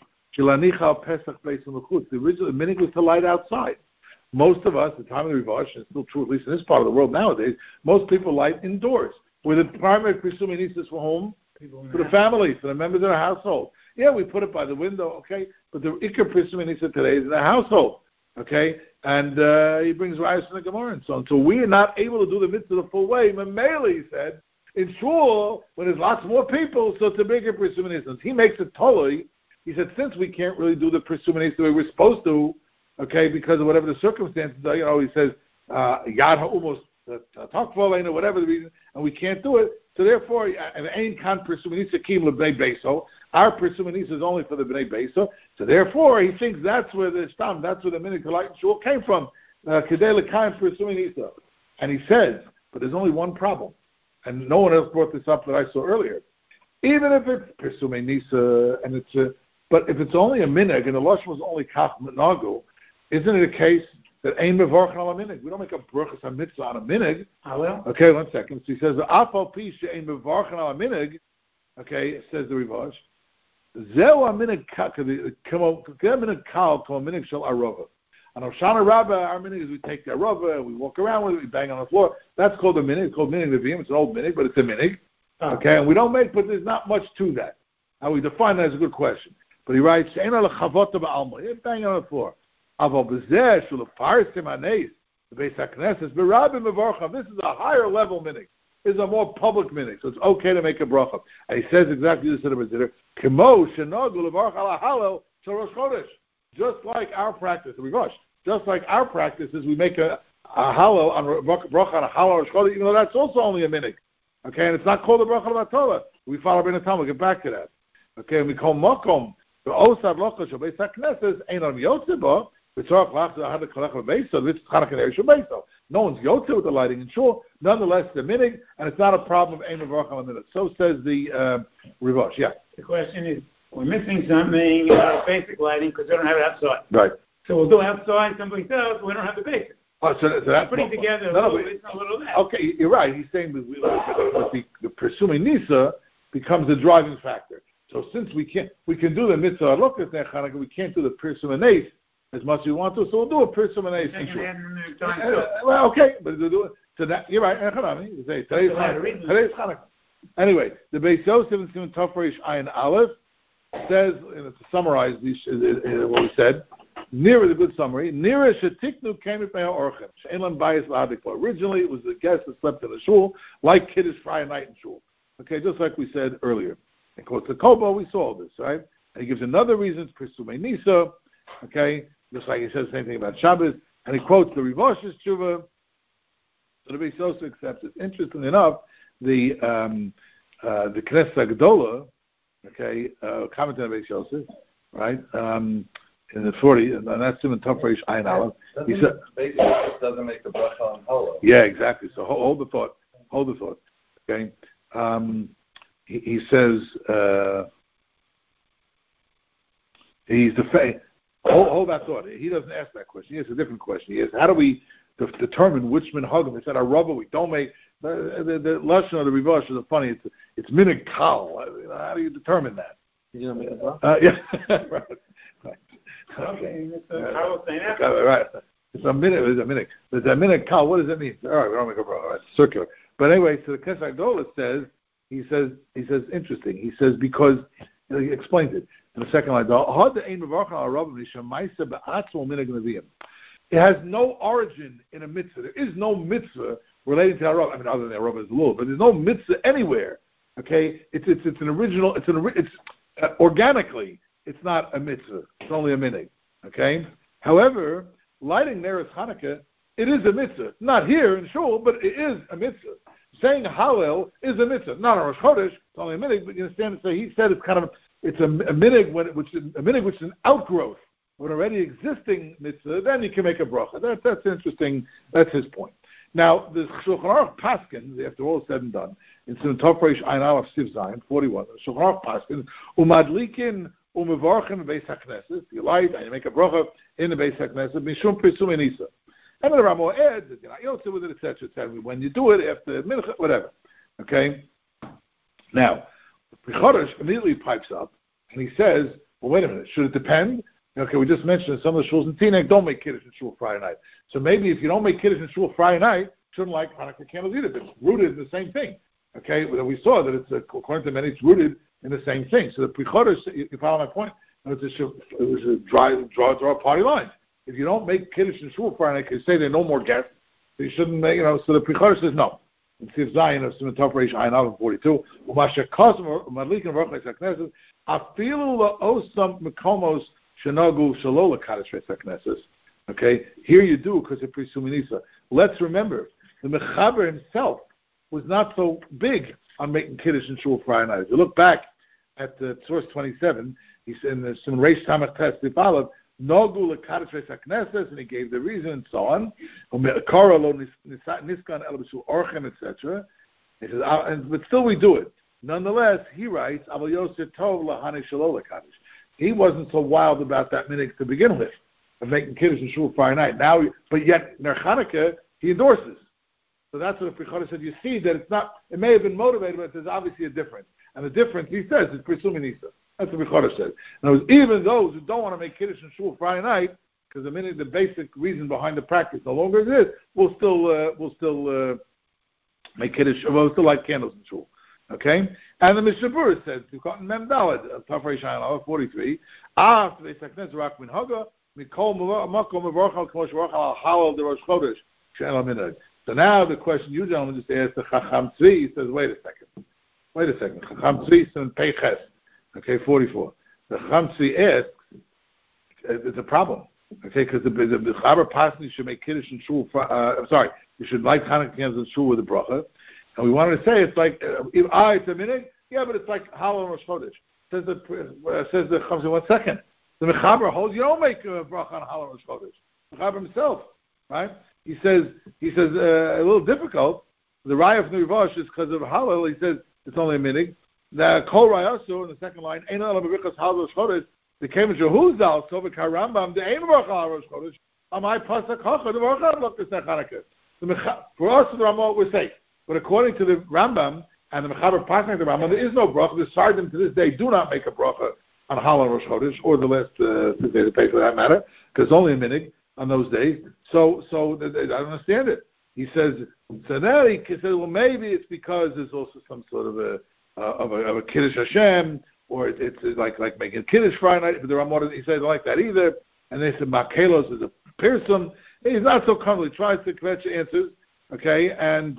minhag was to light outside. Most of us, at the time of the Rivash, and it's still true at least in this part of the world nowadays, most people light indoors, where the primary presuming is for home, for the family, for the members of the household. Yeah, we put it by the window, okay, but the Ikar presuming today is in the household, okay, and he brings rice from the Gemara and so on. So we are not able to do the mitzvah the full way. Mamela, he said, In shul, when there's lots more people, so it's a bigger Pirsum Nisa. He makes it totally. He said, since we can't really do the Pirsum Nisa the way we're supposed to, okay, because of whatever the circumstances are, he says, Yad Ha'umos, Takvalena, whatever the reason, and we can't do it. So therefore, and Ein Kan Pirsum Nisa Kim LeBnei Beiso. Our Pirsum Nisa is only for the Bnei Beiso. So therefore, he thinks that's where the Stam, that's where the Minig Light Shul came from. Kedei L'Kaim Pirsum Nisa. And he says, but there's only one problem. And no one else brought this up that I saw earlier. Even if it's Pirsum Nisa, and but if it's only a Minig, and the Lashon was only Kach Nagu, isn't it a case that Ein Mevarchen Al Minig? We don't make a Bruchas HaMitzvah on a Minig. Okay, 1 second. So he says, Afal Pi She'ein Mevarchen Al Minig, okay, says the Rivash, Zeu HaMinig Kal Kol HaMinig Shel Arova. On Hoshana Rabbah, our minig is we take the arova, we walk around with it, we bang on the floor. That's called a minig. It's called minig Nevi'im. It's an old minig, but it's a minig. Okay, and we don't make, but there's not much to that. How we define that is a good question. But he writes, "She'ein l'chavota ba'alma." You bang on the floor. Aval b'zeh shul'farsim haneis the Beis HaKnesses b'rabim mevarcham. This is a higher level minig. This is a more public minig, so it's okay to make a bracha. And he says exactly this in the B'zidr. Kemo shenagu levarch ala halal shel Rosh Chodesh. Just like our practice, the Rivash. Just like our practice is we make a halal on bracha on a halal Rosh Chodesh, even though that's also only a minig. Okay, and it's not called a bracha l'batola. We follow Ben Atam. We'll get back to that. Okay, and we call makom the osad locha shel Beis HaKnesses ein on yotzeba v'tzorach lach zahad kolach v'beiso. This is Chanukah Eresh V'beiso. No one's yotze with the lighting in shul. Nonetheless, the minig, and it's not a problem of ein mevarach on a minute. So says the Rivash. Yeah. The question is, we're missing something, basic lighting, because we don't have it outside. Right. So we'll go outside someplace else, we don't have the basic. Oh, so that's putting together a little bit. Okay, you're right. He's saying that the Pirsum Nisa becomes the driving factor. So since we can do the mitzvah lokas nechanaka, we can't do the Pirsum Neis as much as we want to. So we'll do a Pirsum Neis. Well, okay, but do it. So that you're right. Today's Chanukah. Anyway, the Beis Yosef in Simon Tafresh Ayin Aleph says, and to summarize what we said, nearer the good summary, nearer shetiknu came at me'ah orchem she'elam bayis la'adikla. Originally, it was the guest that slept in the shul, like Kiddush Friday night in shul. Okay, just like we said earlier. And quotes the Kobo, we saw this, right? And he gives another reason, Pirsumei Nisa, okay, just like he says the same thing about Shabbos, and he quotes the Rivash's Tshuva, so the Beis Yosef accepts it. Interestingly enough, the Knesset Agdola, okay, commenting on Beis Yosef, right, in the 40, and that's him in Tafresh Ayin Aleph. He said, Beis Yosef doesn't make a bracha on halal. Yeah, exactly. So hold the thought. Okay. He says he's hold that thought. He doesn't ask that question. He has a different question. He asks, how do we determine which minhagim? He said, our rubber, we don't make the lashon of the Rivash is funny. It's minig kal. How do you determine that? You don't make a bracha? Yeah, right. Okay, right. It's a minute. There's a minute kal. What does that mean? All right, we don't make a bracha. Right, circular. But anyway, so the Knesset Agdola says, he says, interesting. He says, because, he explains it in the second line. It has no origin in a mitzvah. There is no mitzvah relating to Harav. I mean, other than Harav is law, but there's no mitzvah anywhere. Okay, it's an original. It's organically, it's not a mitzvah. It's only a minig. Okay. However, lighting Neres Hanukkah, it is a mitzvah. Not here in shul, but it is a mitzvah. Saying Hallel is a mitzvah, not a Rosh Chodesh. It's only a minig, but you understand. So he said it's a minig which is an outgrowth of an already existing mitzvah. Then you can make a bracha. That's interesting. That's his point. Now the Shulchan Aruch Paskins, after all is said and done, in Simon Tafresh Ayin Aleph Siv Zayin 41, the Shulchan Aruch Paskins umadlikin umevarchen Beis HaKnesses. You light and you make a bracha in the Beis HaKnesses mishum Pirsumei Nisa. And then the Ramo adds that you're not yotze with it, etc., etc. When you do it after mincha, whatever. Okay. Now, the Chodesh immediately pipes up and he says, "Well, wait a minute. Should it depend?" Okay, we just mentioned some of the shuls in Teaneck don't make Kiddush in shul Friday night. So maybe if you don't make Kiddush in shul Friday night, shouldn't like Hanukkah candles either. It's rooted in the same thing. Okay, we saw that it's according to many, it's rooted in the same thing. So the Pre-Chodesh, you follow my point? It was a draw party lines. If you don't make Kiddush and Shul Friday night, because say there are no more guests, so you shouldn't make, so the Pre-Chodesh says no. in Sif Zayin of Simon Tov Reish Ayin Aleph 42. Umasha Kosmer Madlikin Rochais HaKnesses Afilu LaOsam Mekomos Shenogu Shalola Kaddish Beis HaKnesses. Okay, here you do because of Prisuminisa. Let's remember the Mechaber himself was not so big on making Kiddush and Shul Friday night. If you look back at source 27, he said in the Simon Reish Tamach Tes Tifalev, Nogu LeKaddish Beis HaKnesses, and he gave the reason and so on. Kara lo Niskan El B'Shul Orchem, etc. He says, but still we do it. Nonetheless, he writes, Aval Yosef Tov Lahane Shalola Kaddish. He wasn't so wild about that minhag to begin with, of making Kiddush and Shul Friday night. Now, but yet, Ner Chanukah, he endorses. So that's what the Prichara said. You see that it's not, it may have been motivated, but there's obviously a difference. And the difference, he says, is presuming Nisa. That's what Prichara said. And even those who don't want to make Kiddush and Shul Friday night, because the basic reason behind the practice no longer exists, we'll still make Kiddush, we'll still light candles in Shul. Okay? And the Mishnah Berurah says, to cotton Mem Daled, Tafrei Shayin 43, after they saknez rak min haga, mikol makom mevorchal k'mo shevorchal halal derosh chodesh she'en la minhag. So now the question you gentlemen just asked the Chacham Tzvi, he says, wait a second. Chacham Tzvi is in Peiches, okay, 44. The Chacham Tzvi asks, it's a problem, okay, because the Chaber Pasni should make Kiddush and Shul, you should light Hanukkah candles in Shul with a bracha. And we wanted to say it's like, it's a minhag, yeah, but it's like halal Rosh Chodesh. Says the Chacham Tzvi, 1 second. The Mechaber holds you don't make a bracha on halal Rosh Chodesh. The Mechaber himself, right? He says a little difficult. The Raya of Nurivash is because of halal. He says it's only a minhag. The Kol Rayasu in the second line, Ein Elam B'Richas Halal Rosh Chodesh. The Kemen Shehuzal So V'Karambam the Ein Bracha Halal Rosh Chodesh. Amai Pasach Hacha the Bracha Look the Chanukah. For us, the Ramah we're safe, but according to the Rambam and the Mechaber Pasach the Rambam, there is no bracha. The Sardim to this day do not make a bracha on Halal Rosh Chodesh or the last 6 days of Pesach for that matter, because it's only a minhag on those days. So I don't understand it. He says, so now he says, well, maybe it's because there's also some sort of a Kiddush Hashem, or it's like making Kiddush Friday night. But the Ramah, he says, I don't like that either. And they said, Makelos is a Pearson. He's not so comfortable. He tries to kvetch answers, okay? And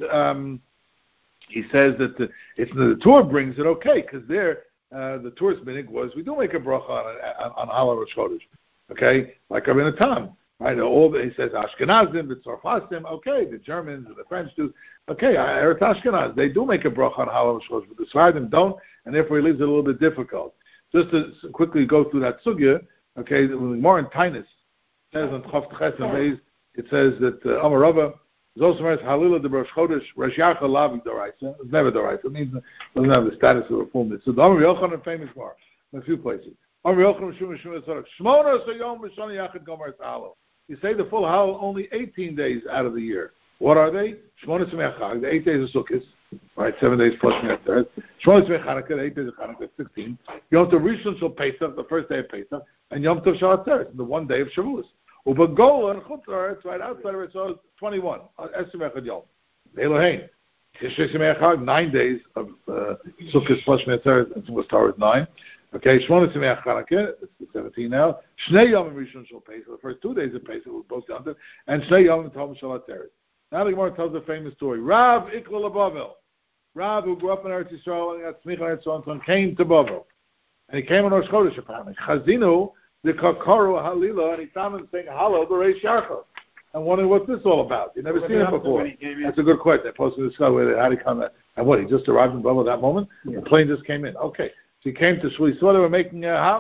he says that the Torah brings it okay, because there, the Torah's minhag was, we do make a bracha on Halal Rosh Chodesh, okay? Like Rabbeinu Tam. Right, he says Ashkenazim, the Tzarfasim, okay, the Germans, the French do, okay, Eretz Ashkenaz, they do make a bracha on Halal Rosh Chodesh, but the Sfardim don't, and therefore he leaves it a little bit difficult. Just to quickly go through that sugya, okay, more in Tainus, says on Chof Tches and Beis, it says that Amar Rava, Zosmer Halila de Rosh Chodesh, Rosh Yacha Lavi Doraisa, it's never Doraisa, it means it doesn't have the status of a full mitzvah. So the Amar Yochanan famous more, in a few places. Amar Yochanan Shmona Sayom Mishani Yachid Gomer Tzalo. You say the full halal only 18 days out of the year. What are they? Shmona Tzmei Chag, the 8 days of Sukkot, right? 7 days plus Netzeret. Shmona Tzmei Chanukah, the 8 days of Chanukah, 16. Yom Tov Rishon Shel Pesach, the first day of Pesach, and Yom Tov Shel Atzeret, the 1 day of Shavuos. Ubagola and Chutz La'aretz, right outside of it, so 21. Esrim Echad Yom. Elohein. Tishrei Tzmei Chag, 9 days of Sukkot plus Netzeret, and Sukkot Torah is 9. Okay, Shmona Tzmei Chanukah, it's 17 now. Shnei Yom Rishon Shel Pesach, the first 2 days of Pesach were both Yom Tov, and Shnei Yom Tov Shel Atzeret. Now the Gemara tells a famous story. Rav Ikla Bavel, Rav who grew up in Eretz Yisrael and got smicha and so on, came to Bavel, and he came on Rosh Chodesh apparently. Chazinu the Kakaru Halila, and he found him saying Halal B'Reish Yarcha, and wondering what's this all about. You've never seen it before. That's a good question. I posted this guy where how did he come in, and what he just arrived in Bavel at that moment. Yeah. The plane just came in. Okay. So he came to Shul. He saw they were making a hot.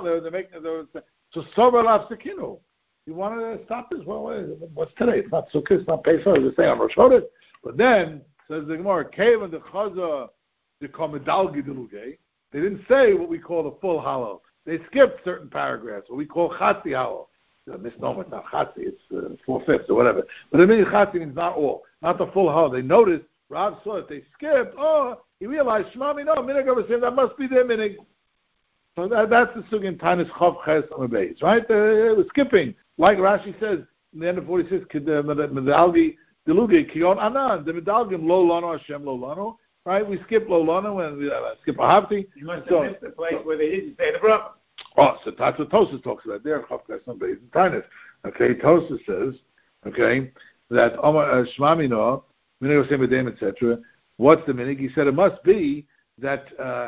So Sober Lav Sekinu. He wanted to stop this. Well, what's today? It's not Sukkot. It's not Pesach. It's saying on Rosh Chodesh. But then says the Gemara, Cave and the Chaza, the Komedalgi Deluge. They didn't say what we call the full halal. They skipped certain paragraphs. What we call Chatzi halal. It's a misnomer. It's not Chatzi. It's 4/5 or whatever. But it means Chatzi means not all, not the full halal. They noticed. Rav saw it. They skipped. Oh, he realized Shmami. No, minhag of Hashem. That must be their minhag. So that's the sugya in Tainus Chof Ches Amabeis, right? It was skipping, like Rashi says in the end of 46. Medalgi delugi kiyon anan the medalgim lo lano Hashem lo lano. Right? We skip lo lano and we skip ahavti. You must have missed the place where they didn't say the bracha. Oh, so that's what Tosas talks about there. Chof Ches Amabeis in Tainus. Okay, Tosas says, okay, that Shmami no minhag of Hashem b'deim etc. What's the minhag? He said it must be that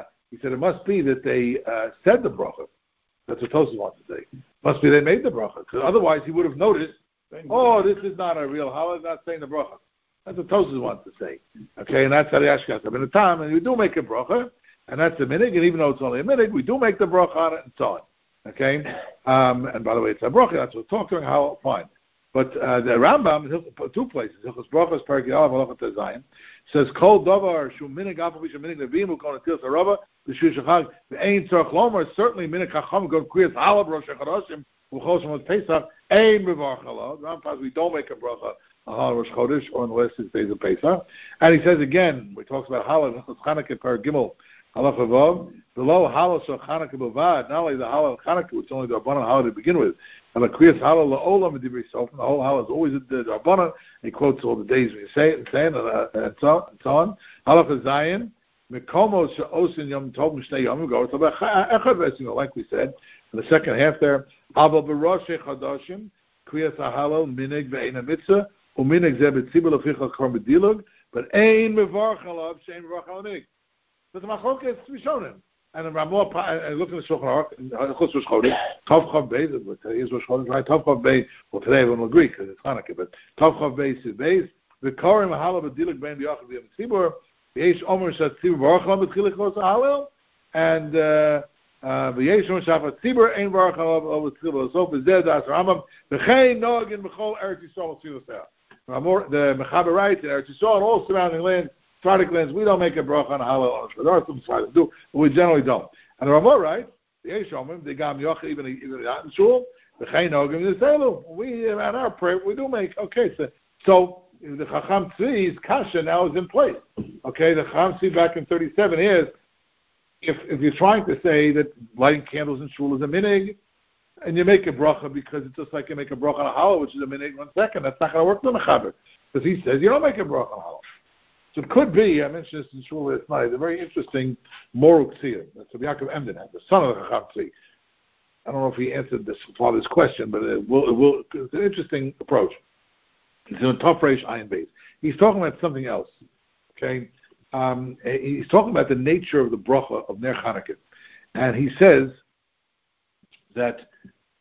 they said the bracha. That's what Tosfos wants to say. Must be they made the bracha, because otherwise he would have noticed. Oh, this is not a real halal. Not saying the bracha. That's what Tosfos wants to say. Okay, and that's how the Ashkenazim in the time, and we do make a bracha, and that's the minhag. And even though it's only a minhag, we do make the bracha on it and so on. Okay, and by the way, it's a bracha. That's what we're talking how fine. But the Rambam, two places, Hilchos Brachos, Perek Yalav, Halachot Zayin, says Kol Davar Shu Minhag Afav Vishu Minhag Neviim Ukon Atil Sarava B'Shu Shachag Ve'Ein Tzarich Lomer. Certainly Minhag Chacham Gon Kriyas Halav Rosh Chodesh U'Chol Shemot Pesach Ein Mevarch Halav. Rambam, we don't make a bracha on Rosh Chodesh or unless it's days of Pesach. And he says again, we talks about Halav Chanukah Perek Gimel Halach Vav. The low Halav of Chanukah Bavad. Not only the Halav of Chanukah, which is only the Rabbanan Halav to begin with. And the Kriyas Halal La'olam and Divrei Sof. The whole Halal is always the Rabbanan. He quotes all the days when you say it and so on. Halach Zayin. Mekomos She'osin Yom Tov Mishnei Yom Ago. It's about Echad Vesino, like we said in the second half there. Abel B'Rosh Chadashim Kriyas Halal Minig Ve'ein Mitzvah Uminig Zeh B'Tzibur Lefichas Kor B'Dilug. But Ein Mevarch Halav She'ein Mevarch Halav. But the Machlokes Rishonim. And the Ramah, I look at the Shulchan Aruch, Chutz Rosh Chodesh, Tov Chav Beis, today is Rosh Chodesh, right? Tov Chav Beis, well today everyone will agree because it's Hanukkah, but Tov Chav Beis is Beis, V'Korim Halav B'Dilik Ben B'Yachad B'Yam Tzibur, V'Yesh Omer Shat Tzibur Baruch Halav B'Tchilik Los HaHalel, and V'Yesh Omer Shat Tzibur Ein Baruch Halav B'Tchilik Los V'Zeh Das Rambam, V'Chein Noagin B'Chol Eretz Yisrael Tziloseh. The Mechaber writes in Eretz Yisrael and all surrounding lands, Tzaddik lands, we don't make a bracha on halal. There are some tzaddik do, but we generally don't. And the Ramah writes, the Yesh Omrim, they gam yoch even not in shul, the Chayin Ogim, they say, we at our prayer we do make. Okay, so the Chacham Tzvi's kasha now is in place. Okay, the Chacham Tzvi back in 37 is, if you're trying to say that lighting candles in shul is a minig, and you make a bracha because it's just like you make a bracha on halal, which is a minig 1 second, that's not going to work to Mechaber, because he says you don't make a bracha on halal. So it could be, I mentioned this in Shul last night, a very interesting moral ksiyah. That's what Yaakov Emden had, the son of the Chacham Tzvi. I don't know if he answered this father's question, but it's an interesting approach. It's in Tov Reish Ayin Beis. He's talking about something else. Okay, he's talking about the nature of the bracha of Ner Chanukah, and he says that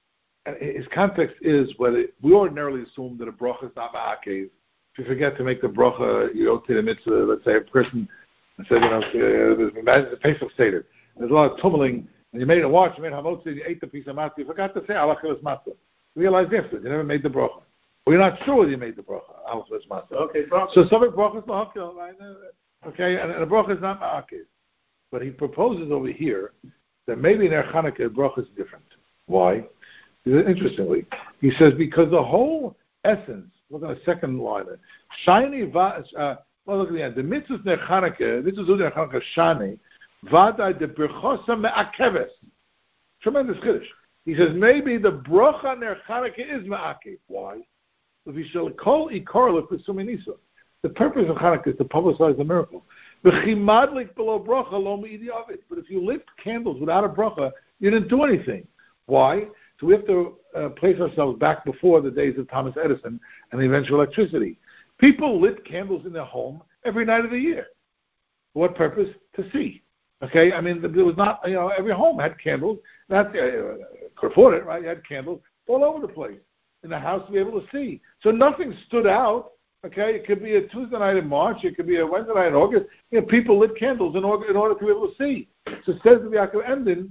his context is whether we ordinarily assume that a bracha is not ma'akev. If you forget to make the bracha, you go to the mitzvah. Let's say a person said, imagine the Pesach Seder. There's a lot of tumbling, and you made a watch, you made hamotzi, you ate the piece of matzah. You forgot to say alachilas matzah. You realize after you never made the bracha. Well, you're not sure whether you made the bracha alachilas matzah. Okay, so some bracha is lahakil, right? Okay, and the bracha is not ma'akiv. But he proposes over here that maybe in Ner Chanukah bracha is different. Why? Interestingly, he says because the whole essence. Look at the second line. Shiny look at the end. The mitzvah Ner Chanukah, this is Ner Chanukah Shani, Vadai de Berchosa Me'akeves. Tremendous chiddush. He says maybe the bracha Ner Chanukah is Me'akev. Why? If you shall call Ikar L'Kusuminisa. The purpose of Chanukah is to publicize the miracle. V'chimadlik below bracha lo me'idi avid. But if you lit candles without a bracha, you didn't do anything. Why? So we have to place ourselves back before the days of Thomas Edison and the eventual electricity. People lit candles in their home every night of the year. For what purpose? To see. Okay, I mean, there was not, every home had candles. Could afford it, right? You had candles all over the place in the house to be able to see. So nothing stood out. Okay, it could be a Tuesday night in March. It could be a Wednesday night in August. People lit candles in order to be able to see. So it says to Yaakov Emden,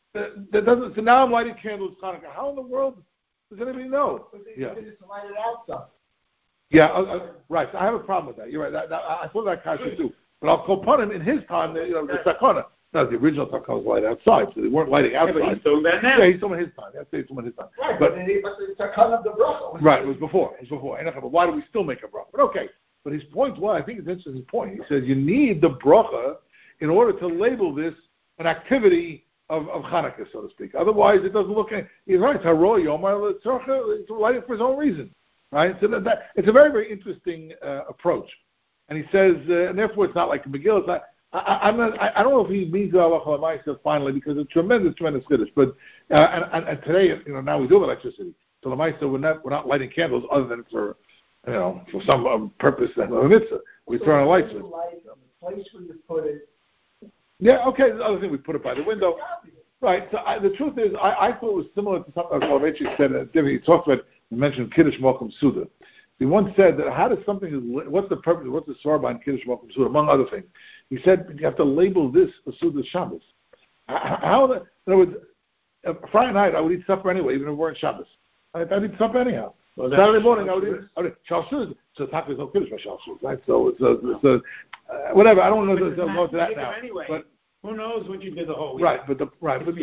so now I'm lighting candles Hanukkah. How in the world does anybody know? Yeah. Just light it outside. Yeah, right. So I have a problem with that. You're right. I thought that kind of too. But I'll call upon him in his time. The Sakana. No, the original Sakana was lighted outside, so they weren't lighting outside. Yeah, but he's doing that now. Yeah, he's doing his time. That's he's doing his time. Right, but the Sakana of the bracha. Right, it was before. But why do we still make a bracha? But okay. But his point was, I think it's interesting. His point. He says you need the bracha in order to label this an activity of Chanukah, so to speak. Otherwise, it doesn't look. He's right. It's Haro Yomar Tzorcha. It's light it for his own reason, right? So that it's a very, very interesting approach. And he says, and therefore, it's not like Megillah. It's not. I don't know if he means the halacha l'maisa finally because it's tremendous chiddush. But and today, now we do have electricity. So l'maisa, we're not lighting candles other than for some purpose of a mitzvah. We turn on lights. place where you put it. Yeah, okay. The other thing, we put it by the window. Right. So the truth is, I thought it was similar to something Soloveitchik said. He talked about, he mentioned Kiddush Mokum Suda. He once said that how does something, what's the purpose, what's the Svar behind Kiddush Mokum Suda, among other things. He said you have to label this a Suda Shabbos. How, in other words, Friday night I would eat supper anyway, even if it weren't Shabbos. I'd eat supper anyhow. Well, Saturday morning I would eat Shalshuz. So Taka is no Kiddush by Shalshuz, right? So it's whatever. I don't know if they'll go to that now. Anyway. But who knows what you did the whole week? Right, but the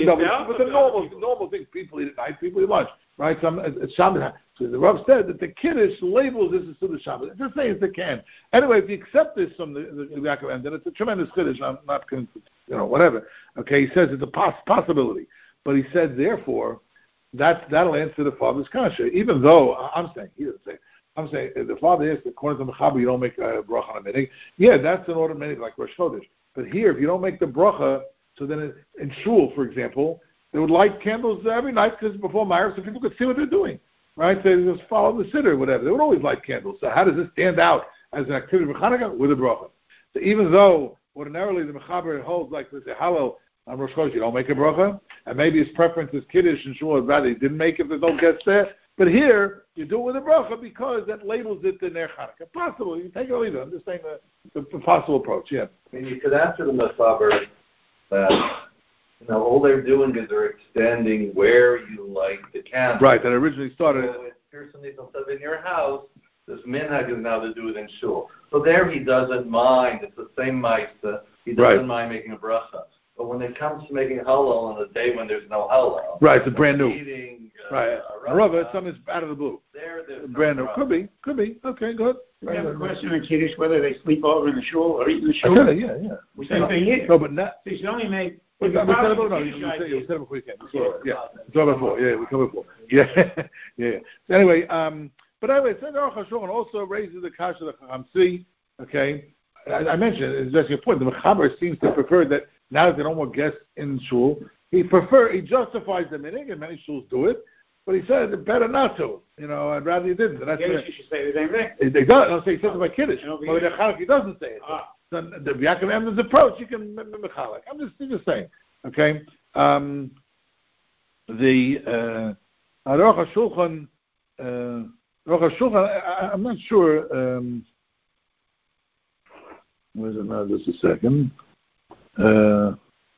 normal things, people eat at night, people eat lunch, right? It's Shabbos. So the Rav said that the Kiddush labels this as Suda Shabbos. It's just saying they can. Anyway, if you accept this from the Yaakov end, then it's a tremendous Kiddush. I'm not going to, whatever. Okay, he says it's a possibility, but he said therefore that'll answer the father's kasha. Even though I'm saying he doesn't say. I'm saying the father is according to Mechaber, you don't make a bracha on a minig. Yeah, that's an order minig like Rosh Chodesh. But here, if you don't make the bracha, so then in shul, for example, they would light candles every night because before Ma'ariv, so people could see what they're doing, right? So they just follow the siddur or whatever. They would always light candles. So how does this stand out as an activity of Chanukah? With a bracha. So even though ordinarily the Mechaber holds like they say Hallel on Rosh Chodesh, you don't make a bracha, and maybe his preference is Kiddush and shul, rather he didn't make it if there's no guests there. But here, you do it with a bracha because that labels it the Ner Chanukah. Possible. You take it or leave it. I'm just saying the possible approach, yeah. I mean, you could answer the Mechaber that, all they're doing is they're extending where you light the candle. Right, that originally started. So if Pearson says in your house, this minhag is now to do it in shul. So there he doesn't mind. It's the same ma'isa. He doesn't mind making a bracha. But when it comes to making halal on a day when there's no halal, right, it's brand new. Eating, right, Rava, something's out of the blue. There's brand new. Could be. Okay, good. We have a question on Kiddush whether they sleep over in the shul or eat in the shul. Yeah. Same thing here. No, but not. So you should only make. You said it before you came. Yeah, it's all before. Yeah, we come before. Yeah. So anyway, but anyway, Aruch HaShulchan also raises the kasha of the Chacham. Okay, I mentioned it's just your point. The Mechaber seems to prefer that. Now that they don't want guests in shul, he justifies the minig, and many shuls do it, but he said it's better not to. I'd rather you didn't. And that's Kiddush, you should say the same thing. They don't say he says it by Kiddush. But the Chanukah he doesn't say it. So the Yaakov Emden's approach, you can mechalek. I'm just saying. Okay. The Aruch HaShulchan, I'm not sure. Where's it now? Just a second. Aruch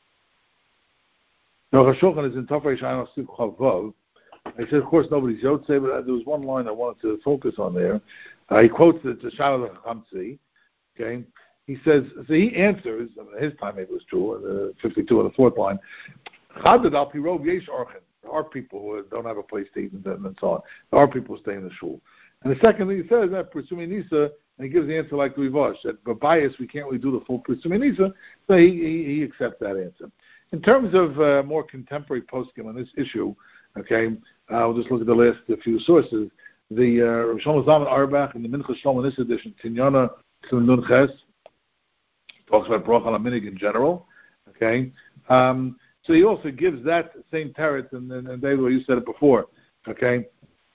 HaShulchan is in Tafrei Shayin Osif Chavav. I said, of course, nobody's Yotze, but there was one line I wanted to focus on there. He quotes the Shaul HaChamtzi. Okay, he says, so he answers. His time maybe it was true. 52 on the fourth line. Chadad al pirov yesh orchen. There are people who don't have a place to eat and so on. There are people who stay in the shul. And the second thing he says that Presumei Nisa. And he gives the answer like Rivosh, that by bias we can't really do the full Presumei Nisa, so he accepts that answer. In terms of more contemporary poskim on this issue, okay, I'll just look at the last few sources. The Rav Shlomo Zalman Auerbach in the Minchas Shlomo in this edition, Tinyana Nun Ches, talks about Bracha al Minig in general, okay. So he also gives that same teretz, and David, you said it before, okay.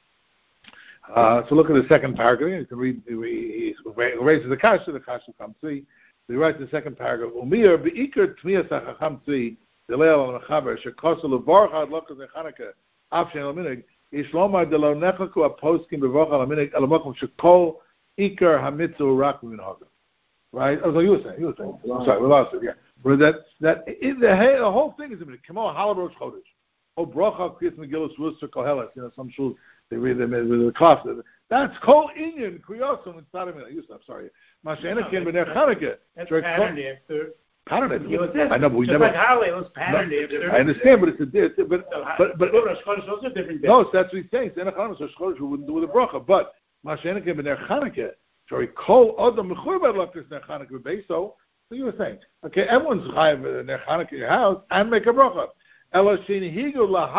So look at the second paragraph. You can read. He raises the kasha comes see. He writes the second paragraph. Umir beikar tmiyas hacham tzvi delei al mechaber shekosel levarcha ad lokas nechanaka afshen al minig ishlomar delo nechaku aposkim bevarcha al minig al makom shekol ikar hamitzu rak minhaga. Right? Oh, you were saying. I'm sorry, we lost it. Yeah. But the whole thing is a minute. Come on, halarosh chodesh. Oh, bracha kris megilus ruster koheles. Some shuls. They read them with the class. That's kol inyan kriyosum and tzadimim. I'm sorry. Mashenikin b'ner Chanukah. That's patterned after. Patterned. I know, but we never. Like Hallel was patterned after. I understand, but it's but Rosh Chodesh is also different. No, so that's what he's saying. Rosh Chodesh we wouldn't do with a bracha, but Mashenikin b'ner Chanukah. Sorry, kol adam mechur b'lakus ner Chanukah b'beiso. So you were saying, okay, everyone's chayav ner Chanukah in your house and make a bracha. I think it's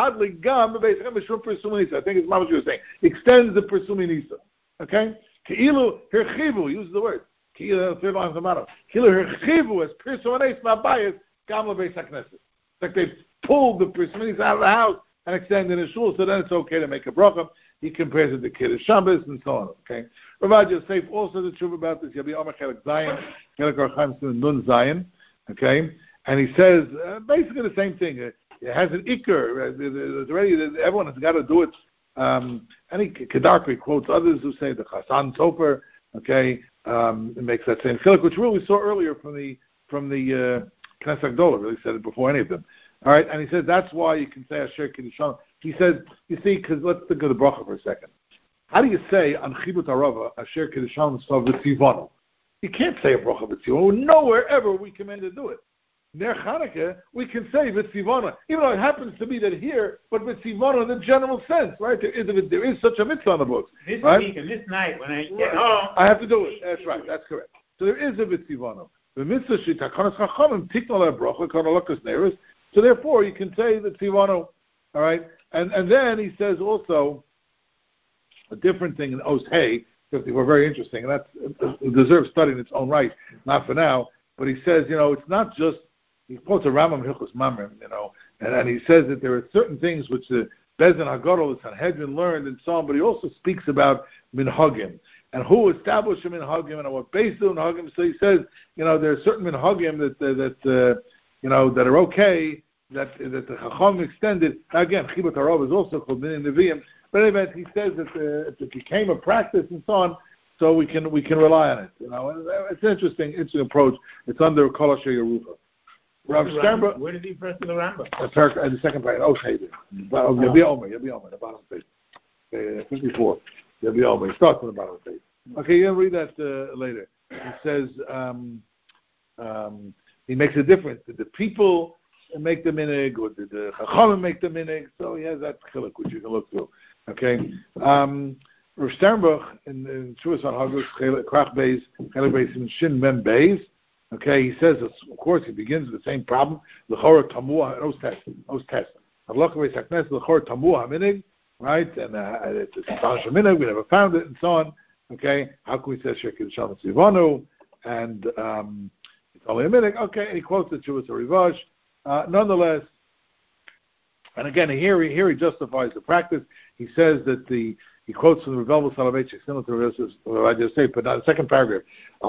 not what you were saying. Extends the Presumei Nisa. Okay? Keilu herchivu, use the word. Keilu herchivu as Presumei Nisa ma'bayis gam lebeis hakneses. It's like they've pulled the Presumei Nisa out of the house and extended in the shul, so then it's okay to make a bracha. he compares it to Kiddush Shabbos and so on. Okay, Rav Yosef also the truth about this. Yabi Omer Chelik Zayin, Chelik Archaim Nun Zayin. Okay, and he says basically the same thing. It has an ikr. There's already everyone has got to do it. And Kedarkari quotes others who say the Chassan Sofer. Okay, it makes that same chiluk, which we saw earlier from the Knesset Gdola. Really said it before any of them. All right, and he says that's why you can say Asher Kiddush. He says, you see, because let's think of the bracha for a second. How do you say on Chibut Arava Asher Kiddush Stav V'Tzivanu? You can't say a bracha V'Tzivanu. Nowhere ever we command to do it. Ner Chanukah, we can say V'Tzivanu, even though it happens to be that here, but V'Tzivanu in the general sense, right? There is such a mitzvah on the books. This right? week and this night when I get home, I have to do it. That's right. That's correct. So there is a V'Tzivanu. The mitzvah shitakanas chachamim tiknal bracha kanalakas neris. So therefore, you can say the tzivanu. All right, and then he says also a different thing in Os Hey, because they were very interesting, and that deserves study in its own right. Not for now, but he says, it's not just he quotes a Rambam Hilchos Mamrim, and he says that there are certain things which the Beis Din Hagadol, the Sanhedrin learned and so on, but he also speaks about minhagim. And who established a minhagim and what based on minhagim? So he says, there are certain minhagim that are okay, that the Chacham extended. Now again, Chibut Arava is also called Minyan Nevi'im. But anyway, he says that it became a practice and so on, so we can rely on it. And it's an interesting approach. It's under Kol Asher Yerucha. Rav Sternberg. Where did he press the Rambam? The second part. Okay, Yabi Omer, the bottom page, 54. Yabi Omer. He starts on the bottom page. Okay, you're going to read that later. He says he makes a difference. Did the people make the minig, or did the Chachamim make the minig? So he has that chiluk, which you can look through. Okay. Rav Sternberg in Shuas on Hagos Krach Beis Chelik Beis in Shin Mem Beis. Okay, he says, of course, he begins with the same problem. L'chora tamua, those tests. Avlach Beis Haknes l'chora tamua minig, right? And it's a astonishing minig. We never found it, and so on. Okay, how can we say Shekid Shalom Tzivanu? And it's only a minig. Okay, and he quotes the Shuas Rivash. Nonetheless, and again, here he justifies the practice. He says that he quotes from the Rebel Soloveitchik, similar to what I just said, but now the second paragraph.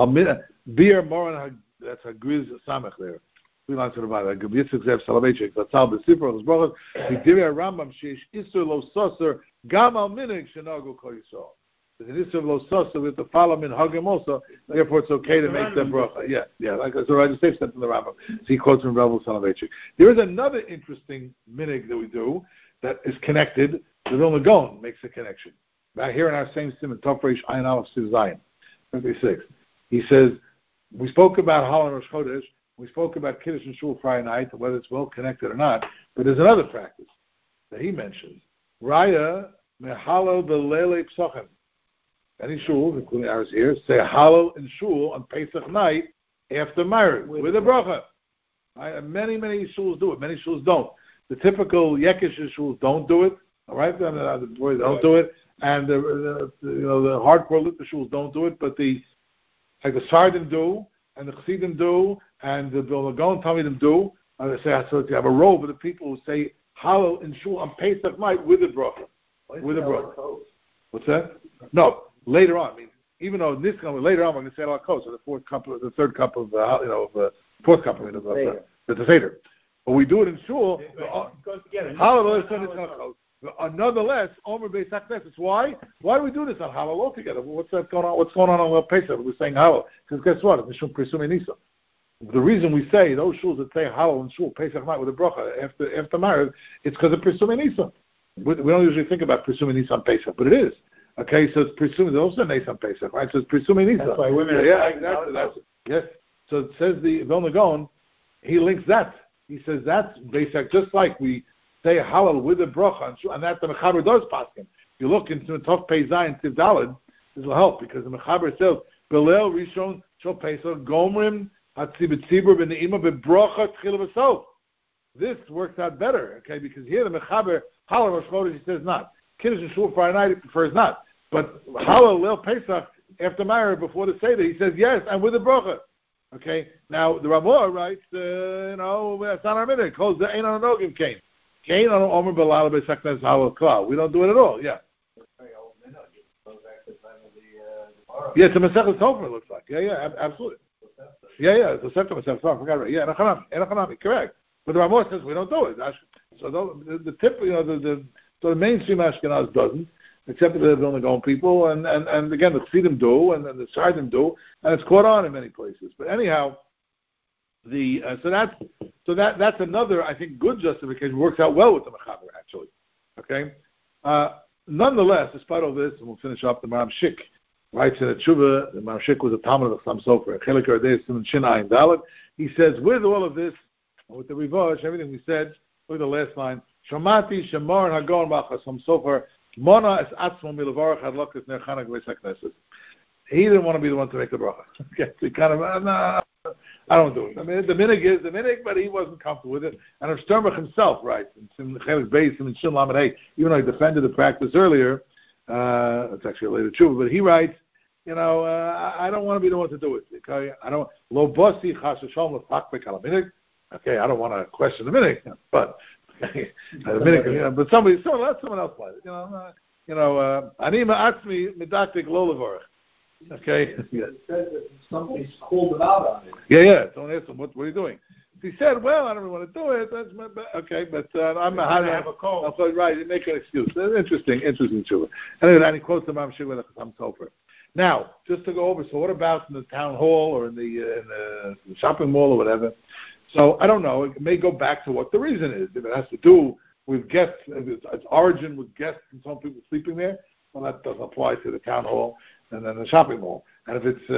Bir Moran, that's Hagriz Samech there. 3 lines to the bottom. Yitzchak Zev Soloveitchik, that's how the Sifra of his brother. He did a Rambam Sheish Isur Lo Soser Gam Al Minig Shenagu Kol Yisrael. There's an Isur Lo Soser, we have to follow him in Hagim also. Therefore, it's okay to make them bracha. Yeah. Like so, I just said in the Rambam. So he quotes from Rebel Soloveitchik. There is another interesting minig that we do that is connected. The Vilna Gaon makes a connection. Back here in our same sim in Tofresh Ayin Aleph Siv Zayin, 56. He says, we spoke about Hal and Rosh Chodesh, we spoke about Kiddush and Shul Friday night, whether it's well connected or not, but there's another practice that he mentions. Raya mehalo b'leilei psachim. Any shuls, including ours here, say halal in shul on Pesach night after Ma'ariv with a bracha. Right? Many shuls do it. Many shuls don't. The typical Yekish shuls don't do it. All right, the boys don't do it, and the hardcore Litva shuls don't do it. But the Sardim do, and the Chassidim do, and the Vilna Gaon Talmidim do. They say so. You have a row of the people who say halal in shul on Pesach night with a bracha. With a bracha. What's that? No, later on. I mean, even though in this company later on we're going to say al kos, so the third cup of fourth cup of the Seder. But we do it in shul. Halal is al kos. Nonetheless, Omer Beis HaKnesses. Why? Why do we do this on Halal altogether? What's that going on? What's going on Pesach? We're saying Halal because guess what? It's Mishum Presumei Nisa. The reason we say those shuls that say Halal and shul Pesach night with a bracha after marriage, it's because of Presumei Nisa. We don't usually think about Presumei Nisa on Pesach, but it is. Okay, so it's Presumei. There's also Nisa on Pesach, right? So it's Presumei Nisa. That's why women. Exactly. Yes. So it says the Vilna Gaon. He links that. He says that's Pesach, just like we say halal with a bracha, and that the Mechaber does paskin. If you look into the Tov Pei Zayin Tiv Daled, this will help because the Mechaber says Belel Rishon Shol Pesach Gomrim Hatzibet Tzibur B'Neima B'Bracha Tchila V'Sof. This works out better, okay? Because here the Mechaber halal Rosh Chodesh he says not. Kiddush and Shul Friday night he prefers not, but halal Leil Pesach after marriage before the Seder he says yes and with a bracha. Okay. Now the Ramah writes, it's not our minute. Calls the Ein on Nogim came. We don't do it at all, yeah. Yeah, it's a Masechet Sofer, it looks like. Yeah, absolutely. Yeah, it's a Septem Masechet Sofer. I forgot about it. Yeah, Enochanami, correct. But the Ramah says we don't do it. So the tip, so the mainstream Ashkenaz doesn't, except for the Vilna Gaon people, and again the Chassidim do, and the Sfardim do, and it's caught on in many places. But anyhow, so that's another, I think, good justification. Works out well with the Mechaber, actually. Okay. Nonetheless, despite all this, and we'll finish up, the Maram Shik writes in a tshuva. The Maram Shik was a Talmud of Chassam Sofer. Chelik Ardei Siman Shin Ayin Dalet. He says, with all of this, with the Rivash, everything we said, look at the last line. Shamati Shamar Hagon Chassam Sofer Mona Es Atzmo Milavarach Hadlokas Ner Chanuk V'Sakneses. He didn't want to be the one to make the bracha. Okay, so he kind of, I don't do it. I mean, the minig is the minig, but he wasn't comfortable with it. And Rav Sternberg himself writes in Chelik Beis and in Shin Lamed Hey, even though he defended the practice earlier, it's actually a later tshuva, but he writes, I don't want to be the one to do it. Okay, I don't. Lo bosi chas v'shalom l'fakbek al minig. Okay, I don't want to question the minig, but the minig, but let someone else play it. Ani ma'atzmi midaktik lo levarach. Okay. Yeah. It says that somebody's called him out on it. Yeah. Don't ask him, what are you doing? He said, well, I don't really want to do it. That's okay, but I'm I have a cold. So, right, you make an excuse. Interesting tshuva. And he quotes the Maram Shik with Chassam Sofer. Now, just to go over, so what about in the town hall or in the shopping mall or whatever? So I don't know. It may go back to what the reason is. If it has to do with guests, if it's origin with guests and some people sleeping there, well, that doesn't apply to the town hall and then the shopping mall. And if it's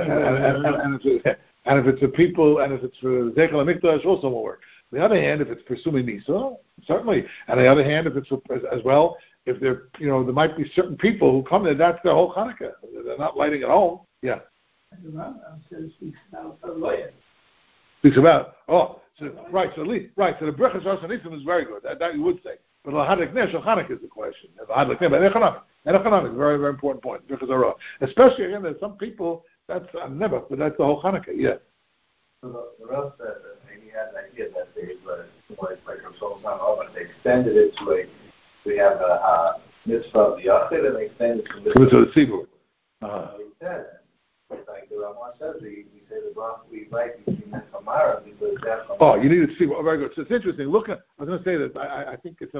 and if it's a people, and if it's for Zeichel HaMikdash, also won't work. On the other hand, if it's for Sumi Nisa, certainly. And on the other hand, if it's as well, if there might be certain people who come there, that's their whole Hanukkah. They're not lighting at home. Yeah. Speaks about. So the Brechas Rosh Hashanah is very good. That you would say. But Lahadlik Ner Shel Hanukkah is the question. Lahadlik Ner, but Economic is a very, very important point. Especially, again, there's some people, that's never, but that's the whole Hanukkah, yeah. So the Rav said that he had an idea that they like Rav but they extended it to we have a mitzvah of the Yachid, and they extended it to the Tzibur. He said, like the Ramah says, we say the bracha we write between Mechamara because that's. You need to see. Very good. So it's interesting. Look, I was going to say that I think it's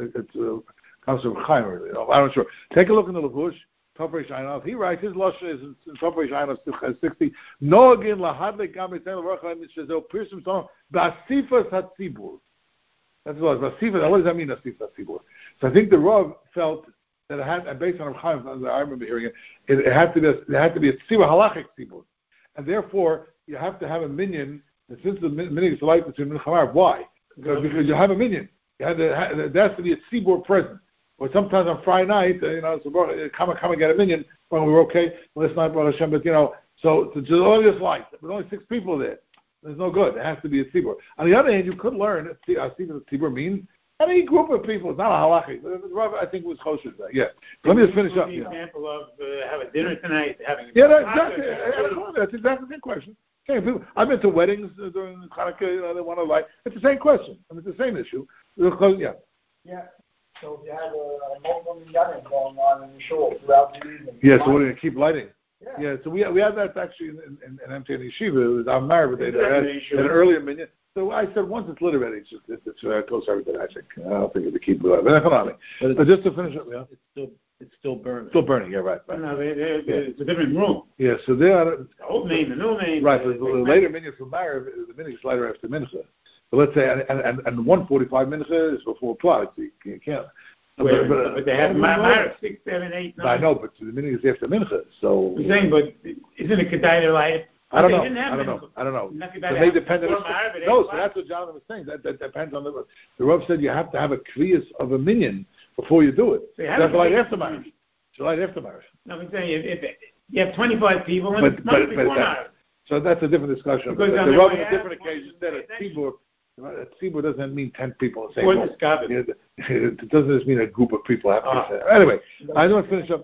comes from Chaim. I'm not sure. Take a look in the Levush. Topreish Einov. He writes his lashon is in Topreish Einov 60. No again lahadlik gam etzem levarach mishazel pirsim song basifas hatzibur. That's what basifas. What does that mean? Basifas hatzibur. So I think the Rav felt that it had, and based on Chaim, I remember hearing it. It had to be a tzibur halachic tzibur, and therefore you have to have a minyan. And since the minyan is like between Milchamar, why? Because you have a minyan. There has to be a tzibur present. Or sometimes on Friday night, so come and get a minyan. Well, we were okay last night, Baruch Hashem, but so it's all just light. There's only 6 people there. It's no good. It has to be a tzibur. On the other hand, you could learn a tzibur means any group of people. It's not a halachic. The Rav, I think, was kosher to that. Yeah. Let me just finish up. The example of have a dinner tonight, having a that's exactly the same question. Okay, people, I've been to weddings during Hanukkah. They want to light. It's the same question. It's the same issue. Yeah. Yeah. So if you have a multiple minyanim going on in the shul throughout the evening. Yeah, so we're going to keep lighting. Yeah, so we had that actually in MTN Yeshiva. It was our married, but they had an earlier minyan. So I said once it's lit already, it's close to everything, I think. I don't think it'll keep it up. But just to finish up, It's still burning. Still burning, yeah, right. No, it's a different room. Yeah, so they are... The old name, the new name. Right, but the later minyan from Marav, the minyan is later after Mincha. So let's say, and 145 Mincha is before Plot, so you can't... But they have Marav 6, 7, 8, 9. I know, but the minyan is after Mincha, so... I'm saying, but isn't it Kedai to light? I don't know. So they depend on... No, so that's what Jonathan was saying. That depends on the... The Rav said you have to have a kriyas of a minyan before you do it. So that's like after marriage. So like after marriage. No, I'm saying if you have 25 people, and it's not before marriage. So that's a different discussion. The Rav on a different occasion said a tzibur doesn't mean 10 people in the same room. It doesn't just mean a group of people have to say. Anyway, I want to finish up.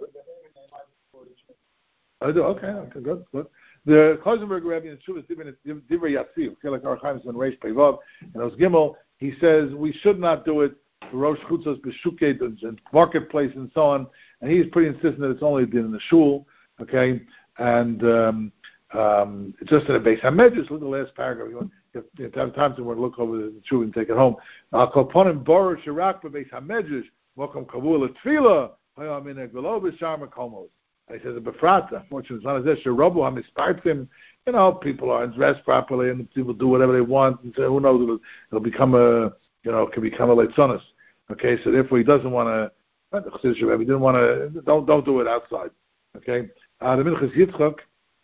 I do. Okay, good. The Klausenberg Rebbe in Shuvas Divrei Yatziv, like our Chaim in Reish Pevav and Os Gimel, he says we should not do it for Rosh Chutzos B'Shuket and marketplace and so on. And he's pretty insistent that it's only been in the shul. Okay, and it's just in a base. Hamedrash. Look at the last paragraph. You have time to look over the true and take it home. Al kolponim borer shirak b'beis hamedrash mokom kavul tefila hayamin egvelo b'shar makomos. I said the befrata. Unfortunately, it's not as if sherabu hamispartim. You know, people are dressed properly and people do whatever they want. And so who knows? It'll become a can become a leitzonis. Okay, so therefore he doesn't want to. He didn't want to. Don't do it outside. Okay. The Minchas Yitzchak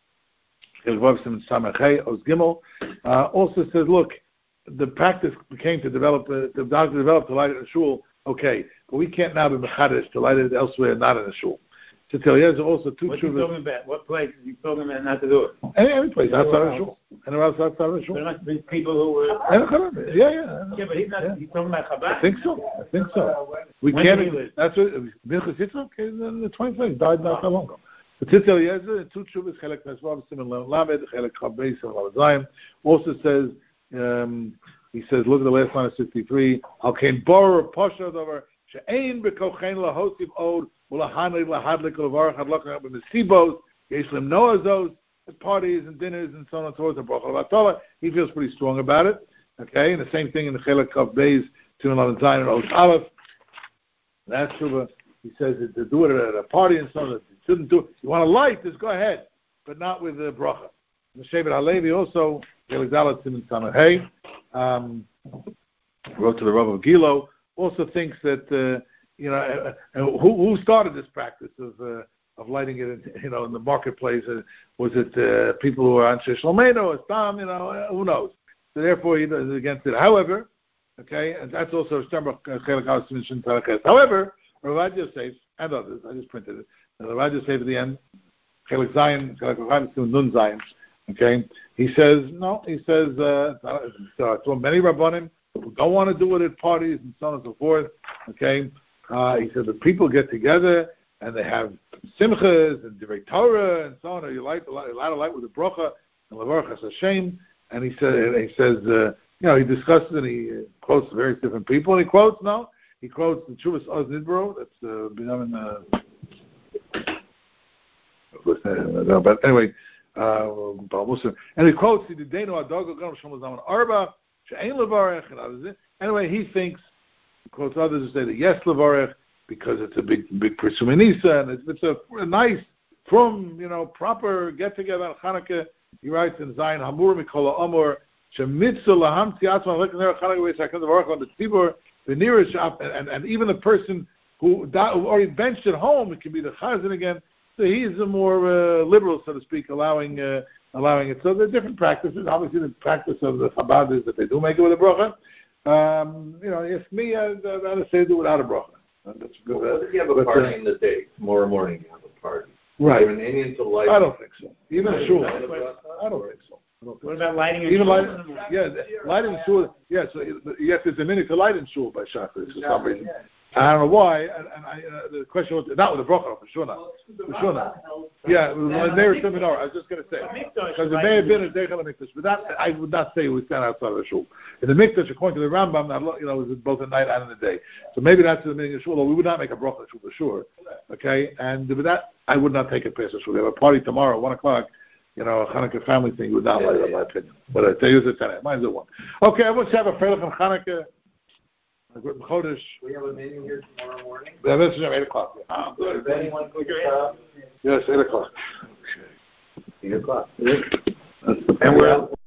also says, look, the practice became to develop. The doctor developed to light it in a shul. Okay, but we can't now be mechadish to light it elsewhere, not in a shul. To tell you, there's also two. What are you talking about? What place are you talking about not to do it? Any place outside of the shul. Anywhere else outside of the shul. There must be people who were. Yeah. Yeah, but he's talking about Chabad. I think so. We when can't. That's what Minchas Yitzchak in the 25th died not that long ago. The Tzitz Eliezer, two Shuvas, Chelek Nesvav, Siman Lamed, Chelek Chav Beis, and Lamed Zayim, also says, he says, look at the last line of 63, Al Kain Borer Posha Dover, She'ein B'kochein Lahosif Od, Ulahani Lahadlik Levarach Hadlok B'Mesibos, Yeshlim Noazos, at parties and dinners and so on and so forth. He feels pretty strong about it. Okay, and the same thing in the Chelek Chav Beis, Siman Lamed Zayim, and Osh Aleph. That's Shuvah. He says that to do it at a party and so on. Shouldn't do it. You want to light, just go ahead, but not with the bracha. The Shevet Halevi also, wrote to the Rav of Gilo, also thinks that who started this practice of lighting it, in the marketplace? Was it people who are Anshe Shlomeno or Stam? Who knows? So therefore, he is against it. However, okay, and that's also However, Rav Yosef and others, I just printed it. The Rav Yosef at the end, Chelek Zayin, Chelek Chaim, Nun Zayin. Okay, he says no. He says so many Rabbanim who don't want to do it at parties and so on and so forth. Okay, he said the people get together and they have simchas and divrei Torah and so on. You light a lot of light with the bracha and levarach Hashem. And he says he discusses and he quotes various different people. And he quotes the Chuvas Oz Nidbro. That's Binyamin. But anyway, and he quotes the Deno Adogo Gam Shlomo Zaman Arba She'ein Levarech and others. Anyway, he thinks, quotes others who say that yes Levarech because it's a big Persumenisa and it's a nice proper get together on Hanukkah. He writes in Zion Hamur Mikola Amor Shemitzu Laham Tiatzman Lekner Hanukkah Ve'Shakan Levarech on the Tzibur V'Nira and even the person who already benched at home, it can be the Chazan again. So he's a more liberal, so to speak, allowing it. So there are different practices. Obviously, the practice of the Chabad is that they do make it with a bracha. If me, I'd rather say do it without a bracha. That's good. What if you have a party in the day? Tomorrow morning you have a party. Right. An Indian to light. I don't think so. Even shul. I don't think so. What about lighting in shul? Lighting in shul. Yeah, so yes, it's a minute to light in shul by Shachris for some reason. I don't know why. And the question was not with the bracha, for sure not. Yeah, there is some menorah. I was just going to say because it may have been a deichel mikdash, but that I would not say we stand outside of the shul. In the mikdash, according to the Rambam, it was both at night and in the day. So maybe that's the meaning of shul. Although we would not make a bracha shul for sure. Okay, and with that, I would not take it past the shul. We have a party tomorrow, 1:00. A Hanukkah family thing. You would not like it, in my opinion. But I tell you, it's a 10. Mine's a 1. Okay, I want to have a Freilich on Hanukkah. We have a meeting here tomorrow morning. Yeah, this is at 8:00. Oh, good. If anyone could stop. Yes, 8:00. 8:00. And we're out.